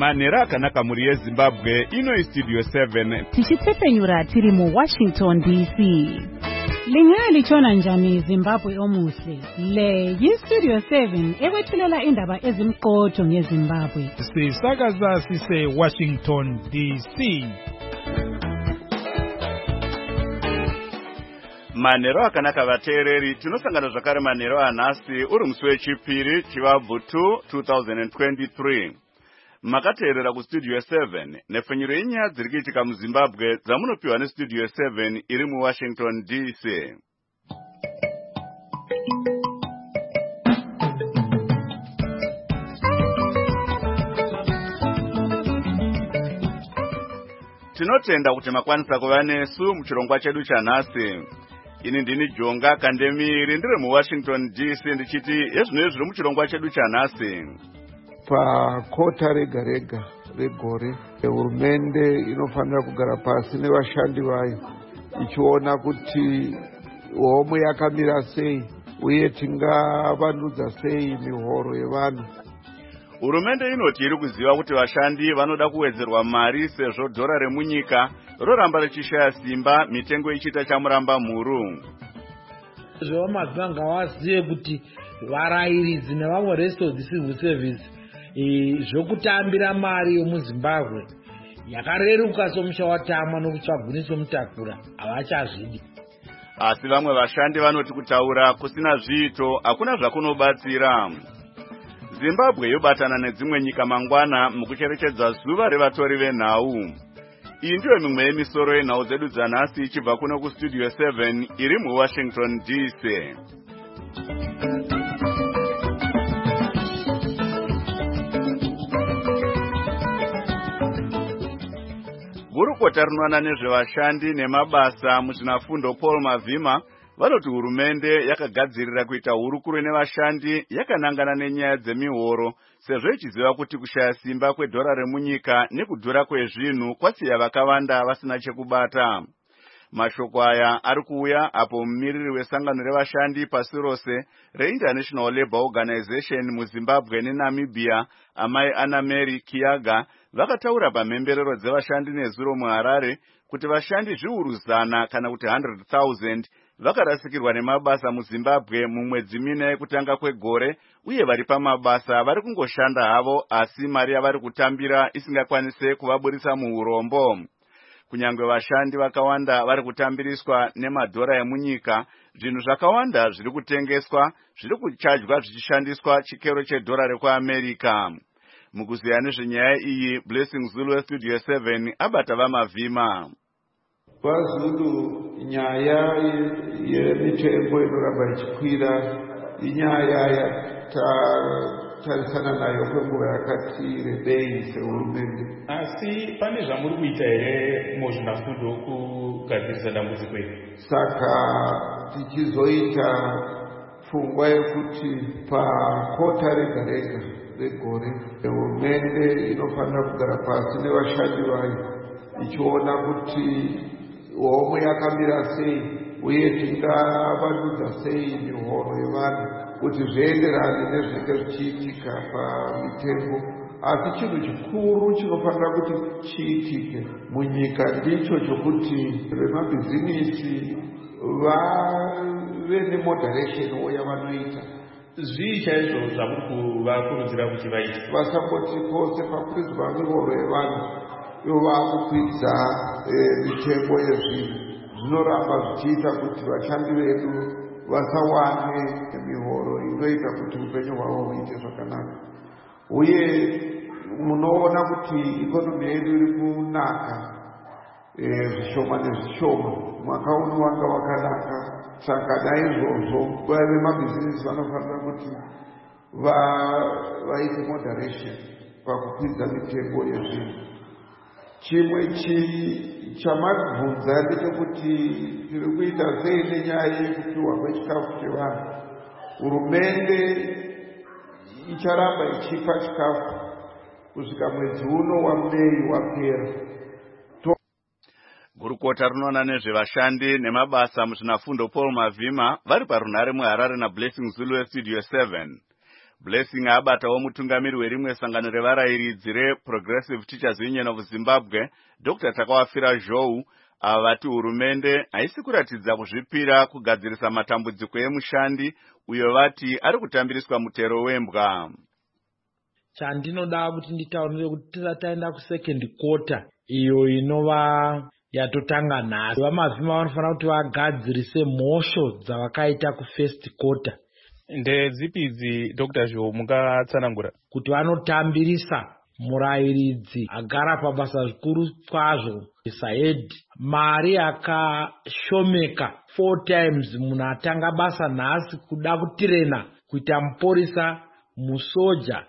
Manera akanaka muri yeZimbabwe ino Studio 7 tichitefenyura tiri mu Washington DC. Lingali chona njani Zimbabwe omuhle. Le yi-Studio 7 ekwethulela indaba ezimqotho ngeZimbabwe. Sisakaza sise Washington DC. Manero akanaka vateereri tinosangana zvakare manero anhasi uri musi wechipiri chivabvutu 2023. Makateerera kuStudio 7 nefenyuro yenyaya dziri kuitika muZimbabwe dzamunopiwa neStudio 7 iri muWashington DC. Tinotenda kuti makwanisa kuva nesu muchirongwa chedu chanhasi. Ini ndini Jonga Kandemiri ndiri muWashington DC ndichiti yezvinhu zviri muchirongwa chedu chanhasi. Pakota rega rega regore hurumende inofanira kugara pasi nevashandi vayo ichiona kuti homwe yakamira sei uye tingavandudza sei mihoro yevanhu. Hurumende inoti iri kuziva kuti vashandi vanoda kuwedzerwa mari sezvo dhora remunyika roramba richishaya simba, mitengo ichiita chamuramba mhuru. Zvavamazva ngavazive kuti varairidzi nevamwe rest of the civil service zvokutambira mari yomuZimbabwe yakareruka somusha watama nokutsvaguniso mutakura havachazvidi. Asi vamwe vashandi vanoti kutaura kusina zviito hakuna zvakunobatsira. Zimbabwe yobatana nedzimwe nyika mangwana mukucherechedza zuva revatori venhau. Iyi ndiyo mimwe yemisoro yenhau dzedu dzanhasi ichibva kuno kuStudio 7 iri muWashington DC. Gurukota rinoona nezvevashandi nemabasa muzvinafundo Paul Mavhima vanoti hurumende yakagadzirira kuita hurukuro nevashandi yakanangana nenyaya dzemihoro sezvo ichiziva kuti kushaya simba kwedhora remunyika nekudhura kwezvinhu kwasiya vakawanda vasina chekubata. Mashoko aya ari kuuya apo mumiriri wesangano revashandi pasi rose reInternational Labour Organization muZimbabwe neNamibia amai Anna Mary Kiyaga vakataura pamhemberero dzevashandi nezuro muHarare kuti vashandi zviuru zana kana kuti 100,000 vakarasikirwa nemabasa muZimbabwe mumwedzi mina yekutanga kwegore uye vari pamabasa vari kungoshanda havo asi mari yavari kutambira isingakwanise kuvaburisa muurombo. Kunyangwe vashandi vakawanda vari kutambiriswa nemadhora emunyika, zvinhu zvakawanda zviri kutengeswa zviri kuchajwa zvichishandiswa chikero chedhora rekuAmerica. Mukuziya nezvenyaya iyi, Blessing Zulu weStudio 7 abata vaMavhima. VaZulu nyaya yemitengo inoramba ichikwira inyaya yatarisana nayo kwenguva yakati rebei sehurumende. Asi pane zvamuri kuita here muzvinafundo kugadzirisa dambudziko iri? Saka tichizoita pfungwa yekuti pakota rega rega regore hurumende inofanira kugara pasi nevashandi vayo ichiona kuti homwe yakamira sei uye tingavandudza sei mihoro yevanhu kuti zvienderane nezvinenge zvichiitika pamitengo. Asi chinhu chikuru chinofanira kuti chiitike munyika ndicho chokuti vemabhizinisi vave nemoderation yavanoita. Zvii chaizvo zvamuri kuvakurudzira kuti vaite? Vasangoti pose pakwiridzwa mihoro yevanhu yovakukwidza mitengo yezvinhu. Zvinoramba zvichiita kuti vashandi vedu vasawane mihoro inoita kuti upenyu hwavo huite zvakanaka. Uye munoona kuti ikonomi yedu iri kunaka zvishoma nezvishoma. Mwaka uno wanga wakanaka. Saka naizvozvo vemabhizinisi vanofanira kuti vaite moderation pakukwidza mitengo yezvinhu. Chimwe chamabvunza ndechekuti tiri kuita sei nenyaya yekupiwa kwechikafu chevanhu. Hurumende icharamba ichipa chikafu kusvika mwedzi uno waMei wapera. Gurukota rinoona nezvevashandi nemabasa muzvinafundo Paul Mavhima vari parunhare muHarare naBlessing Zulu weStudio 7. Blessing abatawo mutungamiri werimwe sangano revarayiridzi reProgressive Teachers Union of Zimbabwe, Dr. Takawafira Zhou, ava vati hurumende haisi kuratidza kuzvipira kugadzirisa matambudziko emushandi uyo vati ari kutambiriswa mutero wembwa. Chandinoda kuti nditaurire kuti tisati taenda kusecond quarter iyo inova yatotanga nhasi, vamavhima vanofanira kuti vagadzirise mhosvo dzavakaita kufirst quarter. Ndedzipi idzi Dr. Zhou mungatsanangura? Kuti vanotambirisa murayiridzi agara pabasa zvikuru kwazvo Said, mari yakashomeka 4 times. Munhu atanga basa nhasi kuda kutirena kuita muporisa, musoja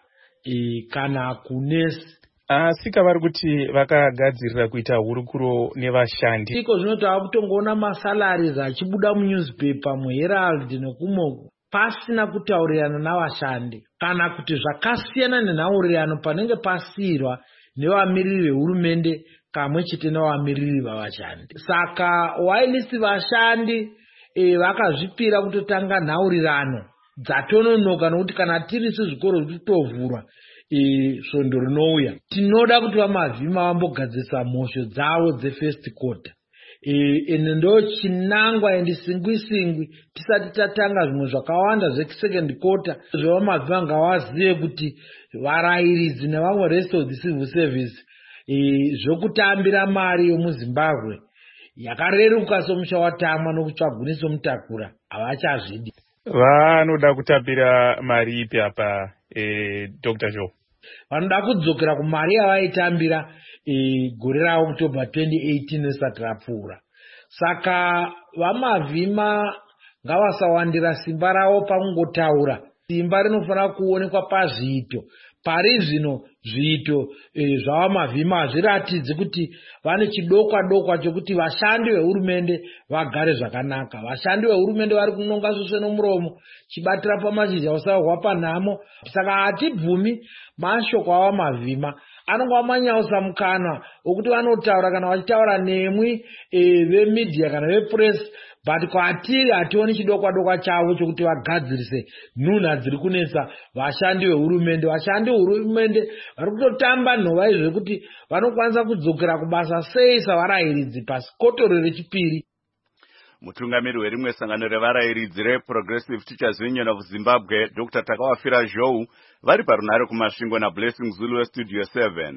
kana kunesi. Asika vari kuti vakagadzirira kuita hurukuro nevashandi. Iko zvino tava kutongoona masalaries achibuda munewspaper, muHerald nekumwe pasina kutaurirana navashandi, kana kuti zvakasiyana nenhaurirano panenge pasiyirwa nevamiriri vehurumende kamwe chete nevamiriri vavashandi. Saka wailisi vashandi vakazvipira kutotanga nhaurirano dzatononoka, nokuti kana tirisi zvikoro zvitovhurwa svondo rinouya. Tinoda kuti vamavhima vambogadzisa mhosvo dzavo dzefirst quarter. Ende ndo chinangwa endi singwi tisati tatanga zvimwe zvakawanda zvesecond quarter. Zvevamavhima ngavazive kuti varayiridzi nevamwe rest of the civil service zvokutambira mari yomuZimbabwe yakareruka somusha watama nokutsvaguniso mutakura havachazvidi. Vanoda kutambira mari ipi apa Dr. Zhou? Vanoda kudzokera kumari yavaitambira gore raOctober 2018 risati rapfuura. Saka vamavhima ngavasawandira simba ravo pakungotaura. Simba rinofanira kuonekwa pazviito. Pari zvino zviito zvavamavhima hazviratidzi kuti vane chidokwa chokuti vashandi vehurumende vagare zvakanaka. Vashandi vehurumende vari kunonga suswe nomuromo, chibatira pamashizha usahwa panhamo. Saka hatibvumi mashoko avamavhima anongova manyausa mukana wokuti vanotaura kana vachitaura nemwi vemedia kana vepress, but kwatiri hationi chidokwa chavo chokuti vagadzirise nhunha dziri kunesa vashandi vehurumende. Vashandi vehurumende vari kutotamba nhova izvekuti vanokwanisa kudzokera kubasa sei savarayiridzi pasikotoro rechipiri. Mutungamiri werimwe sangano revarayiridzi reProgressive Teachers Union of Zimbabwe, Dr. Takawafira Zhou, vari parunhare kumasvingo naBlessing Zulu weStudio 7.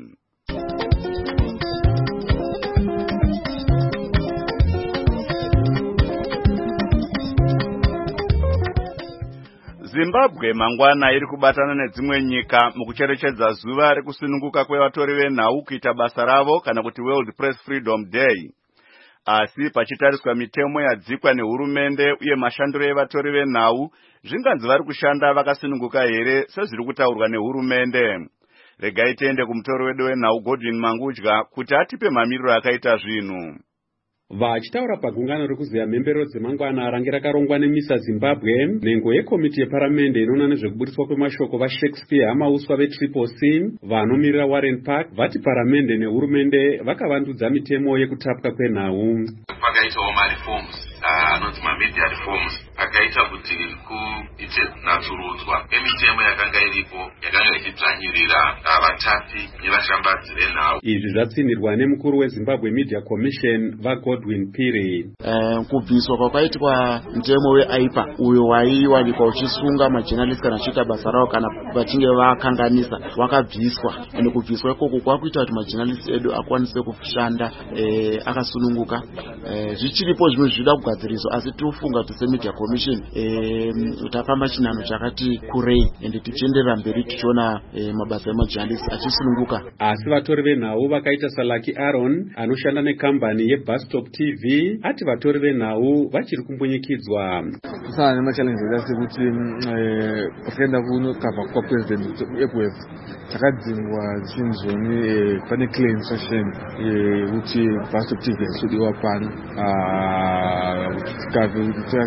Zimbabwe mangwana iri kubatana nedzimwe nyika mukucherechedza zuva rekusununguka kwevatori venhau kuita basa ravo kana kuti World Press Freedom Day. Asi pachitariswa mitemo yadzikwa nehurumende uye mashandiro evatori venhau, zvinganzi vari kushanda vakasununguka here sezviri kutaurwa nehurumende? Regai tiende kumutori wedu wenhau Godwin Mangudya kuti atipe mamiriro akaita zvinhu. Vachitaura pagungano rekuzeya mhemberero dzemangwana range rakarongwa neMISA Zimbabwe, nhengo yekomiti yeparamende inoona nezvekuburiswa kwemashoko vaShakespeare hamauswa veTriple C vanomirira Warren Park vati paramende nehurumende vakavandudza mitemo yekutapwa kwenhau. Pakaitawo mareforms anonzi mamedia reforms akaita kuti kuite natsurudzwa emitemo yakanga iripo yakanga ichidzvanyirira vatapi nevashambadzi venhau. Izvi zvatsinirwa nemukuru weZimbabwe Media Commission vaGodwin Piri. Kubviswa kwakaitwa mutemo weAIPA uyo waiwanikwa uchisunga majournalist kana achiita basa ravo kana vachinge vakanganisa wakabviswa. Ende kubviswa ikoko kwakuita kuti majournalist edu akwanise kushanda akasununguka. Zvichiripo zvimwe zvida kugadziriswa, asi tofunga kuti seMedia Commission utafamba chinhano chakati kurei ende tichienderera mberi tichiona mabasa emajournalist achisununguka. Asi vatori venhau vakaita Salaki Aaron anoshanda nekambani yeBustop TV ati vatori venhau vachiri kumbunyikidzwa. Kusana nemachallenges asekuti kuenda kunokabva kwaPresident ePF takadzingwa zvinzoni pane claim session kuti Bustop TV yasudiwa pano tikave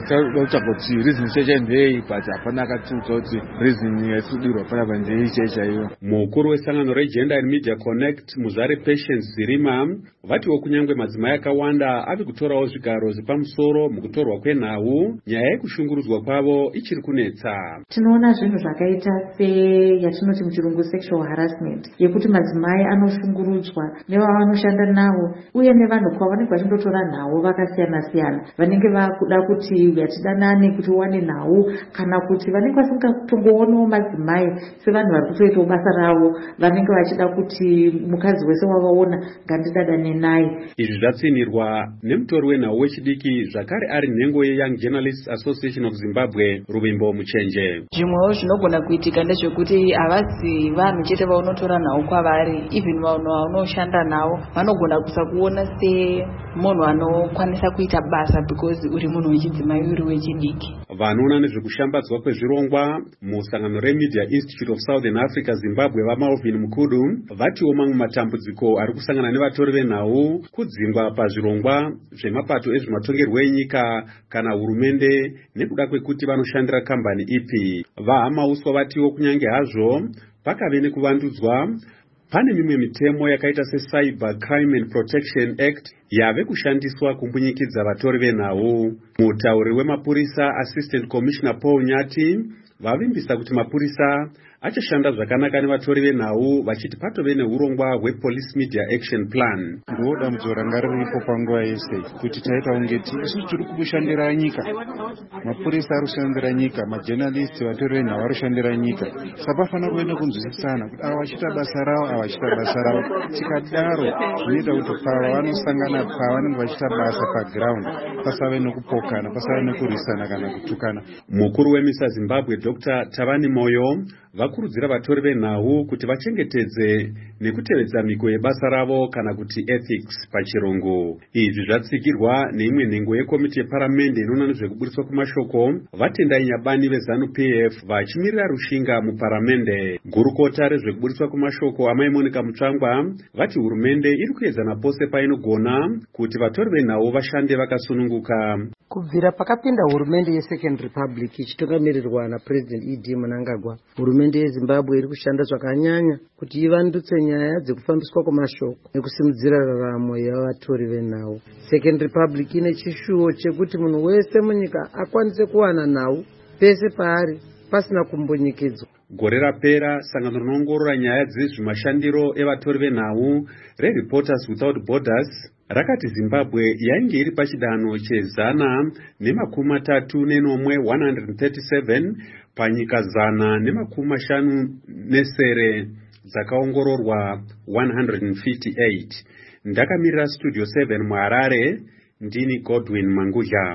votsvaga kuti reason checha ndei, but hapana akatiudza kuti reason yatinodirwa panapa ndei chaiyo. Mukuru wesangano reGender and Media Connect Muzare Patience Zirima vatiwo kunyangwe madzimai akawanda ave kutorawo zvigaro zvepamusoro mukutorwa kwenhau, nyaya yekushungurudzwa kwavo ichiri kunetsa. Tinoona zvinhu zvakaita yatinoti muchirungu sexual harassment, yekuti madzimai anoshungurudzwa nevanoshanda navo uye nevanhu kwavanenge vachindotora nhau vakasiyana siyana, vanenge vakuda kuti yatidanane kuti uwane nhau, kana kuti vanenge vasingatongoonawo madzimai sevanhu vari kutoitawo basa ravo, vanenge vachida kuti mukadzi wese wavaona ngandidadane naye. Izvi zvatsinirwa nemutori wenhau wechidiki zvakare ari nhengo yeYoung Journalists Association of Zimbabwe Ruvimbo Muchenje. Zvimwewo zvinogona kuitika ndezvekuti havasi vanhu chete vaunotora nhau kwavari, even vanhu vaunoshanda navo vanogona kusakuona semunhu anokwanisa kuita basa because uri munhu wechidzimai uri wechidiki. Vanoona nezvekushambadzwa kwezvirongwa musangano reMedia Institute of Southern Africa Zimbabwe vaMalvin Mukudu vatiwo mamwe matambudziko ari kusangana nevatori venhau kudzingwa pazvirongwa zvemapato ezvematongerwo enyika kana hurumende nekuda kwekuti vanoshandira kambani ipi. VaHamauswa vatiwo kunyange hazvo pakave nekuvandudzwa, pane mimwe mitemo yakaita seCyber Crime and Protection Act yave kushandiswa kumbunyikidza vatori venhau. Mutauri wemapurisa Assistant Commissioner Paul Nyati vavimbisa kuti mapurisa achashanda zvakanaka nevatori venhau vachiti patove neurongwa hwePolice Media Action Plan. Ndodambudzo ranga riripo panguva yese kuti taita ungeti isusu tiri kushandira nyika, mapurisa ari kushandira nyika, majournalists vatori venhau vari kushandira nyika. Sapafana kuenda kunzwisisana kuti ava vachita basa ravo, ava vachita basa ravo. Tikadaro zvinoita kuti pavanosangana pavanenge vachita basa paground pasave nekupokana, pasave nekurwisana kana kutukana. Mukuru weMISA Zimbabwe Dr. Tavani Moyo vakurudzira vatori venhau kuti vachengetedze nekutevedza miko yebasa ravo kana kuti ethics pachirungu. Izvi zvatsikirwa neimwe nhengo yekomiti yeparamende inoona nezvekuburiswa kwemashoko vatendai Nyabani veZANU-PF vachimirira rushinga muparamende. Gurukota rezvekuburiswa kwemashoko amai Monica Mutsvangwa vati hurumende iri kuedzana pose painogona kuti vatori venhau vashande vakasununguka. Kubvira pakapinda hurumende yeSecond Republic ichitungamirirwa naPresident E.D. Mnangagwa, hurumende yeZimbabwe iri kushanda zvakanyanya kuti ivandutse nyaya dzekufambiswa kwemashoko nekusimudzira raramo yavatori venhau. Second Republic ine chishuwo chekuti munhu wese munyika akwanise kuwana nhau pese paari pasina kumbunyikidzwa. Gore rapera sangano rinoongorora nyaya dzezvemashandiro evatori venhau reReporters Without Borders rakati Zimbabwe yainge iri pachidanho che137 panyika 159 dzakaongororwa 158. Ndakamirira Studio 7 muHarare, ndini Godwin Mangudya.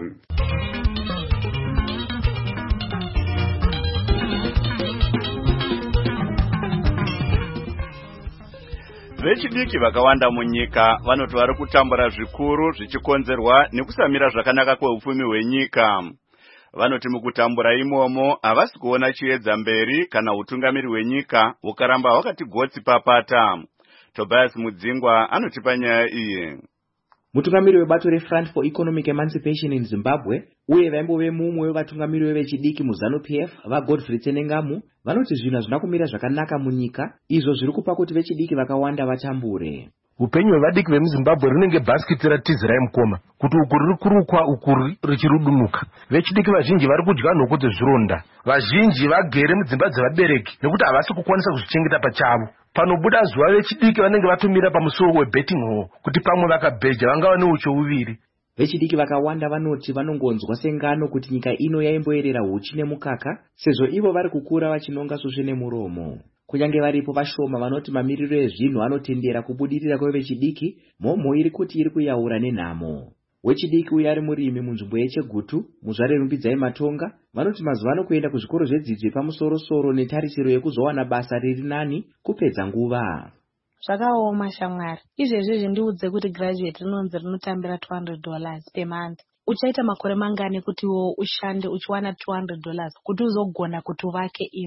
Vechidiki vakawanda munyika vanoti vari kutambura zvikuru zvichikonzerwa nekusamira zvakanaka kweupfumi hwenyika. Vanoti mukutambura imomo havasi kuona chiedza mberi kana utungamiri hwenyika ukaramba hwakati gotsi papata. Tobias Mudzingwa anotipa nyaya iyi. Mutungamiri webato reFront for Economic Emancipation in Zimbabwe uye vaimbove mumwe wevatungamiri vechidiki muZANU-PF vaGodfrey Tsenengamu vanoti zvinhu hazvina kumira zvakanaka munyika, izvo zviri kupa kuti vechidiki vakawanda vatambure. Upenyu hwevadiki vemuZimbabwe runenge bhasikiti ratizi raimukoma kuti uku riri kurukwa uku richirudunuka. Vechidiki vazhinji vari kudya nhoko dzezvironda, vazhinji vagere mudzimba dzevabereki nekuti havasi kukwanisa kuzvichengeta pachavo. Panobuda zuva vechidiki vanenge vatumira pamusoro webetting hall kuti pamwe vakabheja vangava neuchouviri. Vechidiki vakawanda vanoti vanongonzwa sengano kuti nyika ino yaimboerera huchi nemukaka, sezvo ivo vari kukura vachinonga susve nemuromo. Kunyange varipo vashoma vanoti mamiriro ezvinhu anotendera kubudirira kwevechidiki, mhomho iri kuti iri kuyaura nenhamo. Wechidiki uye ari murimi munzvimbo yeChegutu, muzvare Rumbidzai Matonga, vanoti mazuva ano kuenda kuzvikoro zvedzidzo yepamusoro-soro netarisiro yekuzowana basa riri nani kupedza nguva. Zvakaoma shamwari. Izvezvi ndiudze kuti graduate rinonzi rinotambira $200 per month. Uchaita makore mangani kuti ushande uchiwana $200 kuti uzogona kuti uvake imba.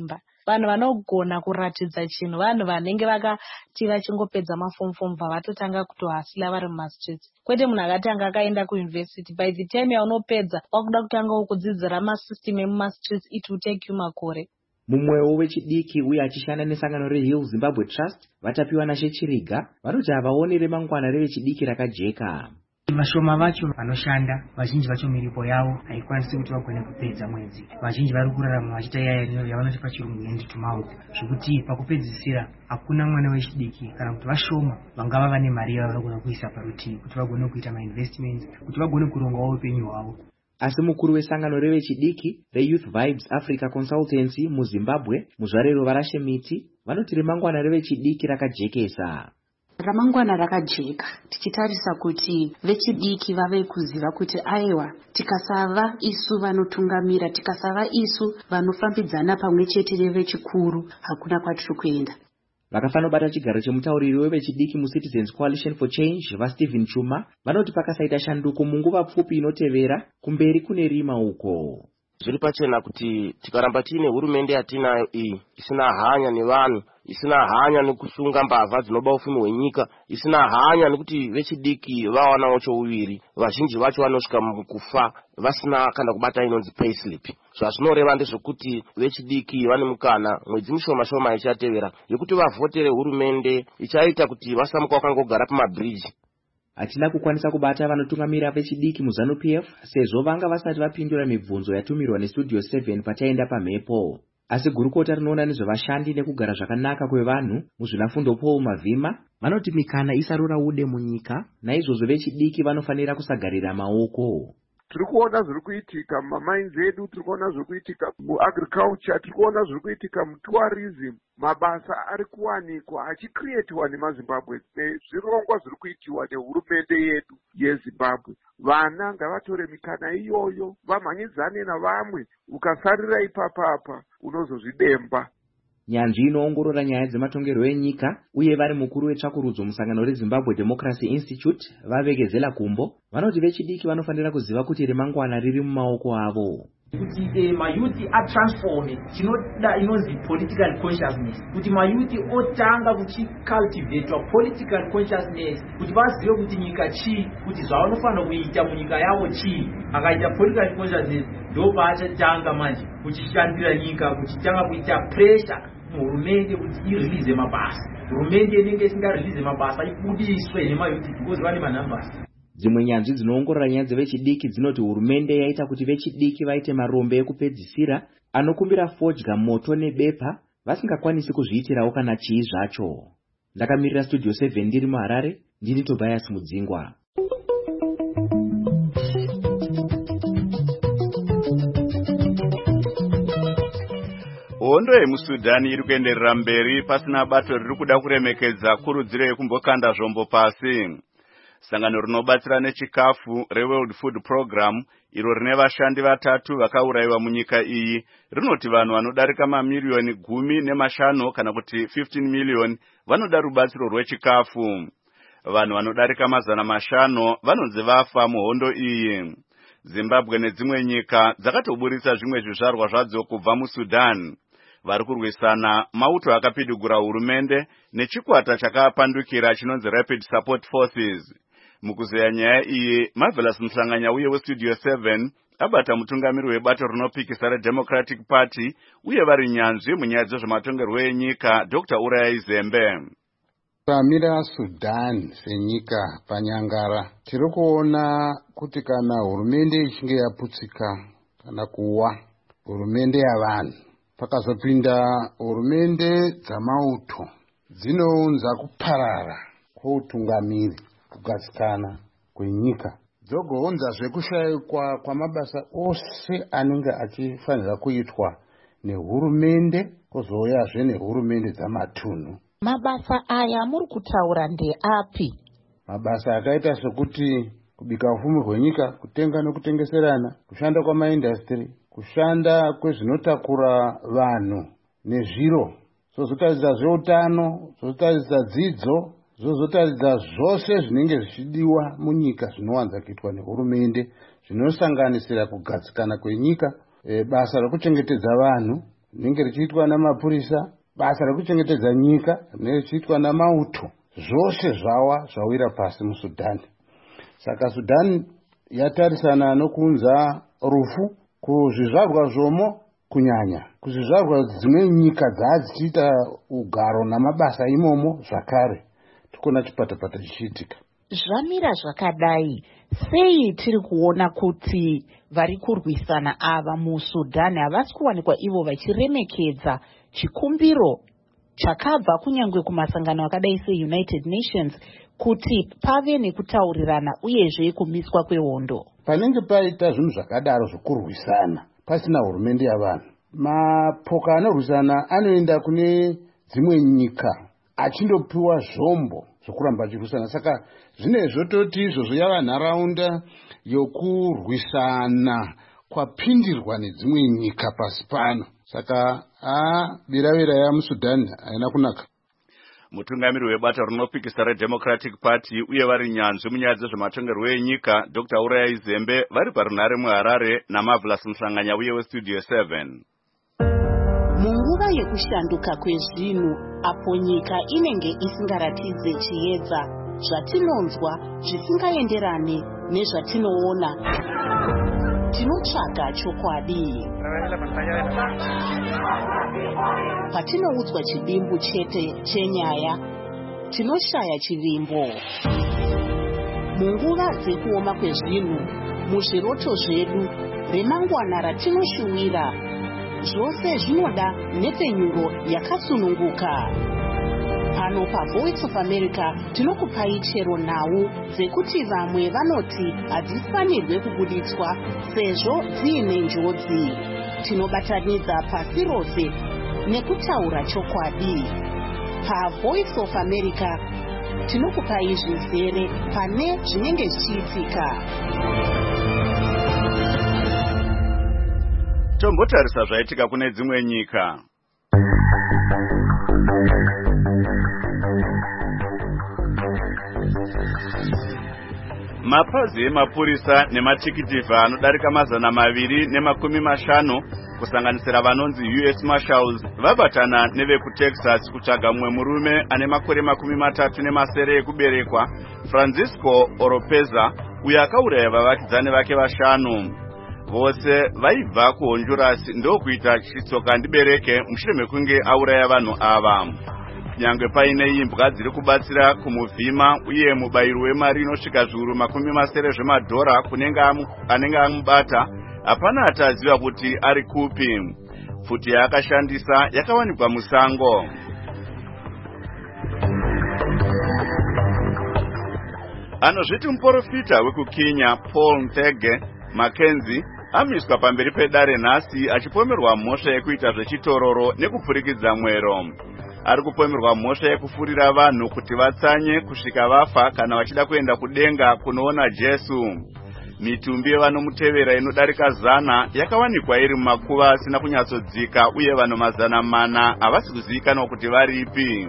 vanhu vanogona kuratidza chinhu vanhu vanenge vakati vachingopedza mafomu bva vatotanga kutohasila vari mumastreets, kwete munhu akatanga akaenda kuyunivhesiti. By the time yaunopedza wakuda kutangawo kudzidzira masystem emumastreets, it will take you makore. Mumwewo wechidiki uye achishanda nesangano reHill Zimbabwe Trust, Vatapiwa naShe Chiriga, vanoti havaoni remangwana revechidiki rakajeka. Vashoma vacho vanoshanda, vazhinji vacho miripo yavo haikwanisi kuti vagone kupedza mwedzi. Vazhinji vari kurarama vachiita yavanoti pachirungu hand to mouth, zvokuti pakupedzisira hakuna mwana wechidiki kana kuti vashoma vangava vane mari yavanogona kuisa parutivi kuti vagone kuita mainvestments, kuti vagone kurongawo upenyu hwavo. Asi mukuru wesangano revechidiki reYouth Vibes Africa Consultancy muZimbabwe, Muzvarero Varashemiti, vanoti remangwana revechidiki rakajekesa. Ramangwana rakajeka, tichitarisa kuti vechidiki vave kuziva kuti aiwa, tikasava isu vanotungamira, tikasava isu vanofambidzana pamwe chete nevechikuru, hakuna kwatiri kuenda. Vakafanobata chigaro chemutauriri wevechidiki muCitizens Coalition for Change, vaStephen Chuma, vanoti pakasaita shanduko munguva pfupi inotevera, kumberi kune rima uko. Zviri pachena kuti tikaramba tiine hurumende yatinayo iyi isina hanya nevanhu, isina hanya nekusunga mbavha dzinoba ufumi hwenyika, isina hanya nekuti vechidiki vawanawo chouviri, vazhinji vacho vanosvika mukufa vasina kana kubata inonzi payslip. Zvazvinoreva ndezvokuti vechidiki vane mukana mwedzi mishoma shoma ichatevera yekuti vavhotere hurumende ichaita kuti vasamuka vakangogara pamabridge. Hatina kukwanisa kubata vanotungamira vechidiki muZANU-PF sezvo vanga vasati vapindura mibvunzo yatumirwa neStudio 7 pachaenda pamhepo. Asi gurukota rinoona nezvevashandi nekugara zvakanaka kwevanhu muzvinafundo Paul Mavhima vanoti mikana isarura ude munyika, naizvozvo vechidiki vanofanira kusagarira maoko. Tiri kuona zviri kuitika mumamines edu, tiri kuona zviri kuitika muagriculture, tiri kuona zviri kuitika mutourism. Mabasa ari kuwanikwa achikrietiwa nemaZimbabwe, nezvirongwa zviri kuitiwa nehurumende yedu yeZimbabwe. Vana ngavatore mikana iyoyo vamhanyidzane navamwe, ukasarira ipapapa unozozvidemba. Nyanzvi inoongorora nyaya dzematongerwo enyika uye vari mukuru wetsvakurudzo musangano reZimbabwe Democracy Institute, Vavegezela Kumbo, vanoti vechidiki vanofanira kuziva kuti remangwana riri mumaoko avo. Kuti mayuthi atransforme chinoda inonzi political consciousness, kuti mayuthi otanga kuchicultivatwa political consciousness, kuti vazive kuti nyika chii, kuti zvavanofanira kuita munyika yavo chii. Akaita political consciousness ndopaachatanga manje kuchishandira nyika, kuchitanga kuita pressure muhurumende kuti irelease mabasa. Hurumende inenge isingarelease mabasa ibudiswe nemayuthi because vane manumbers. Dzimwe nyanzvi dzinoongorora nyaya dzevechidiki dzinoti hurumende yaita kuti vechidiki vaite marombe ekupedzisira anokumbira fodya, moto nebepa vasingakwanisi kuzviitirawo kana chii zvacho. Ndakamirira Studio 7 ndiri muHarare, ndini Tobias Mudzingwa. Hondo yemuSudani iri kuenderera mberi pasina bato riri kuda kuremekedza kurudziro yekumbokanda zvombo pasi. Sangano rinobatsira nechikafu reWorld Food Program, iro rine vashandi vatatu vakaurayiwa munyika iyi, rinoti vanhu vanodarika mamiliyoni 15 kana kuti 15 million vanoda rubatsiro rwechikafu. Vanhu vanodarika 500 vanonzi vafa muhondo iyi. Zimbabwe nedzimwe nyika dzakatoburitsa zvimwe zvizvarwa zvadzo kubva muSudan. Vari kurwisana mauto akapidigura hurumende nechikwata chakapandukira chinonzi Rapid Support Forces. Mukuzeya nyaya iyi, Marvelous Mhlanganya uye weStudio 7 abata mutungamiri webato rinopikisa reDemocratic Party uye vari nyanzvi munyaya dzezvematongerwo enyika, Dr. Uraya Zembe. Pamira Sudan senyika panyangara, tiri kuona kuti kana hurumende ichinge yaputsika kana kuwa hurumende yavanhu, pakazopinda hurumende dzamauto, dzinounza kuparara kwoutungamiri, kugadzikana kwenyika, dzogounza zvekushayikwa kwamabasa ose anenge achifanira kuitwa nehurumende, kozouyazve nehurumende dzamatunhu. Mabasa aya muri kutaura ndeapi? Mabasa akaita sekuti kubika ufumi hwenyika, kutenga nekutengeserana, kushanda kwamaindastri, kushanda kwezvinotakura vanhu nezviro, zozotaridza zveutano, zozotaridza dzidzo, zozotaridza zvose zvinenge zvichidiwa munyika zvinowanza kuitwa nehurumende, zvinosanganisira kugadzikana kwenyika, basa rekuchengetedza vanhu, rinenge richiitwa namapurisa, basa rekuchengetedza nyika rinenge richiitwa namauto, zvose zvawira pasi muSudani. Saka Sudani yatarisana nokunza rufu kuzvizvarwa zvomo, kunyanya kuzvizvarwa dzimwe nyika dzadzichiita ugaro namabasa imomo zvakare. Tikona chipatapata chichiitika. Zvamira zvakadai, sei tiri kuona kuti vari kurwisana ava muSudani havasi kuwanikwa ivo vachiremekedza chikumbiro chakabva kunyangwe kumasangano akadai seUnited Nations kuti pave nekutaurirana uyezve kumiswa kwehondo? Panenge paita zvinhu zvakadaro zvokurwisana pasina hurumende yavanhu, mapoka anorwisana anoenda kune dzimwe nyika achindopiwa zvombo zvokuramba achirwisana. Saka zvine zvototi izvozvo yava nharaunda yokurwisana kwapindirwa nedzimwe nyika pasi pano. Saka biravira yamuSudani haina kunaka. Mutungamiri webata rinopikisa reDemocratic Party uye vari nyanzvi munyaya dzezvematongerwo enyika Dr. Uraya Izembe vari parunare muHarare naMarvelous Musanganya uye weStudio 7. Munguva yekushanduka kwezvinhu, apo nyika inenge isingaratidze chiedza, zvatinonzwa zvisingaenderane nezvatinoona, tinotsvaga chokwadi. Patinoudzwa chidimbu chete chenyaya, tinoshaya chivimbo. Munguva dzekuoma kwezvinhu, muzviroto zvedu, remangwana ratinoshuwira, zvose zvinoda nepfenyuro yakasununguka. Pano paVoice of America tinokupai chero nhau dzekuti vamwe vanoti hadzifanirwe kubuditswa sezvo dziine njodzi. Tinobatanidza pasi rose nekutaura chokwadi. PaVoice of America tinokupai zvizere pane zvinenge zvichiitika. Tombotarisa zvaitika kune dzimwe nyika. Mapazi emapurisa nematikitivha anodarika 250 kusanganisira vanonzi US Marshals vabatana nevekuTexas kutsvaga mumwe murume ane makore 37 ekuberekwa, Francisco Oropeza, uyo akauraya vavakidzani vake 5. Vose vaibva kuHonduras ndokuita chitsoka ndibereke mushure mekunge auraya vanhu ava. Nyangwe paine imbwa dziri kubatsira kumuvhima uye mubayiro wemari inosvika zviuru 70 zvemadhora anenge amubata, hapana ataziva kuti ari kupi. Futi yaakashandisa yakawanikwa musango. Anozviti muprofita wekuKenya Paul Nthenge Mackenzie amiswa pamberi pedare nhasi achipomerwa mhosva yekuita zvechitororo nekupfurikidza mwero. Ari kupomerwa mhosva yekufurira vanhu kuti vatsanye kusvika vafa kana vachida kuenda kudenga kunoona Jesu. Mitumbi yevanomutevera inodarika 100 yakawanikwa iri mumakuva asina kunyatsodzika uye vanhu 400 havasi kuzivikanwa kuti varipi.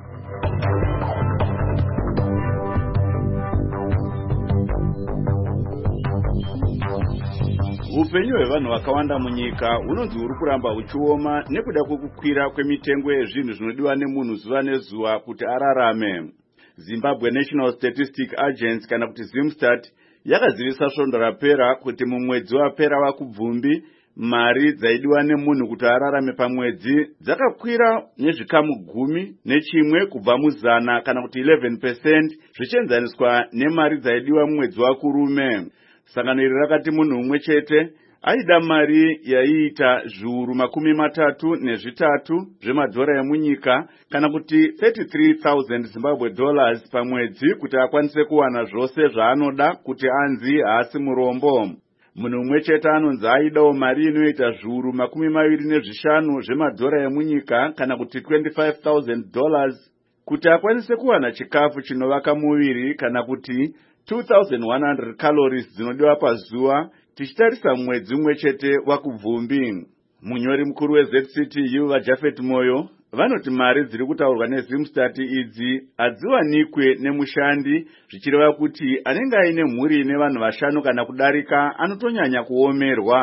Upenyu hwevanhu vakawanda munyika hunonzi huri kuramba huchioma nekuda kwekukwira kwemitengo yezvinhu zvinodiwa nemunhu zuva nezuva kuti ararame. Zimbabwe National Statistic Agency kana kuti Zimstat yakazivisa svondo rapera kuti mumwedzi wapera waKubvumbi mari dzaidiwa nemunhu kuti ararame pamwedzi dzakakwira nezvikamu 10 kubva mu100 kana kuti 11% zvichienzaniswa nemari dzaidiwa mumwedzi waKurume. Sangano iri rakati munhu umwe chete aida mari yaiita zviuru 33 zvemadhora emunyika kana kuti 33,000 Zimbabwe dollars pamwedzi kuti akwanise kuwana zvose zvaanoda kuti anzi haasi murombo. Munhu umwe chete anonzi aidawo mari inoita zviuru 25 zvemadhora emunyika kana kuti 25,000 dollars kuti akwanise kuwana chikafu chinovaka muviri kana kuti 2,100 calories dzinodiwa pazuva tichitarisa mwedzi umwe chete waKubvumbi. Munyori mukuru weZCTU vaJafet Moyo vanoti mari dziri kutaurwa neZimstat idzi hadziwanikwe nemushandi, zvichireva kuti anenge aine mhuri nevanhu 5 kana kudarika anotonyanya kuomerwa.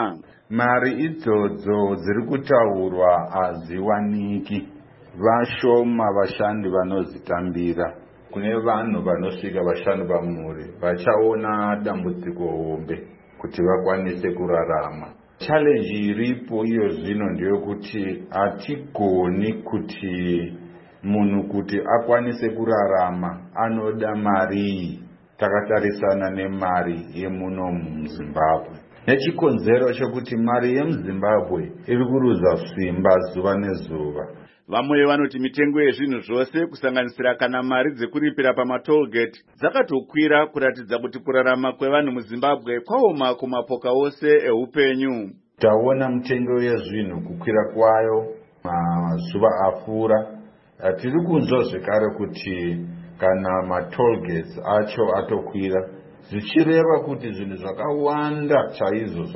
mari idzodzo dziri kutaurwa hadziwaniki. Vashoma vashandi vanozitambira. Kune vanhu vanosvika vashanu pamhuri vachaona dambudziko hombe kuti vakwanise kurarama. Challenge iripo iyo zvino ndeyekuti hatigoni kuti munhu kuti akwanise kurarama anoda mari takatarisana nemari yemuno muZimbabwe. Nechikonzero chokuti mari yemuZimbabwe iri kuruza simba zuva nezuva. Vamwe vanoti mitengo yezvinhu zvose kusanganisira kana mari dzekuripira pamatollgate dzakatokwira kuratidza kuti kurarama kwevanhu muZimbabwe kwaoma kumapoka ose eupenyu. Taona mitengo yezvinhu kukwira kwayo mazuva apfuura. Tiri kunzwa zvekare kuti kana matollgates acho atokwira zvichireva kuti zvinhu zvakawanda chaizvo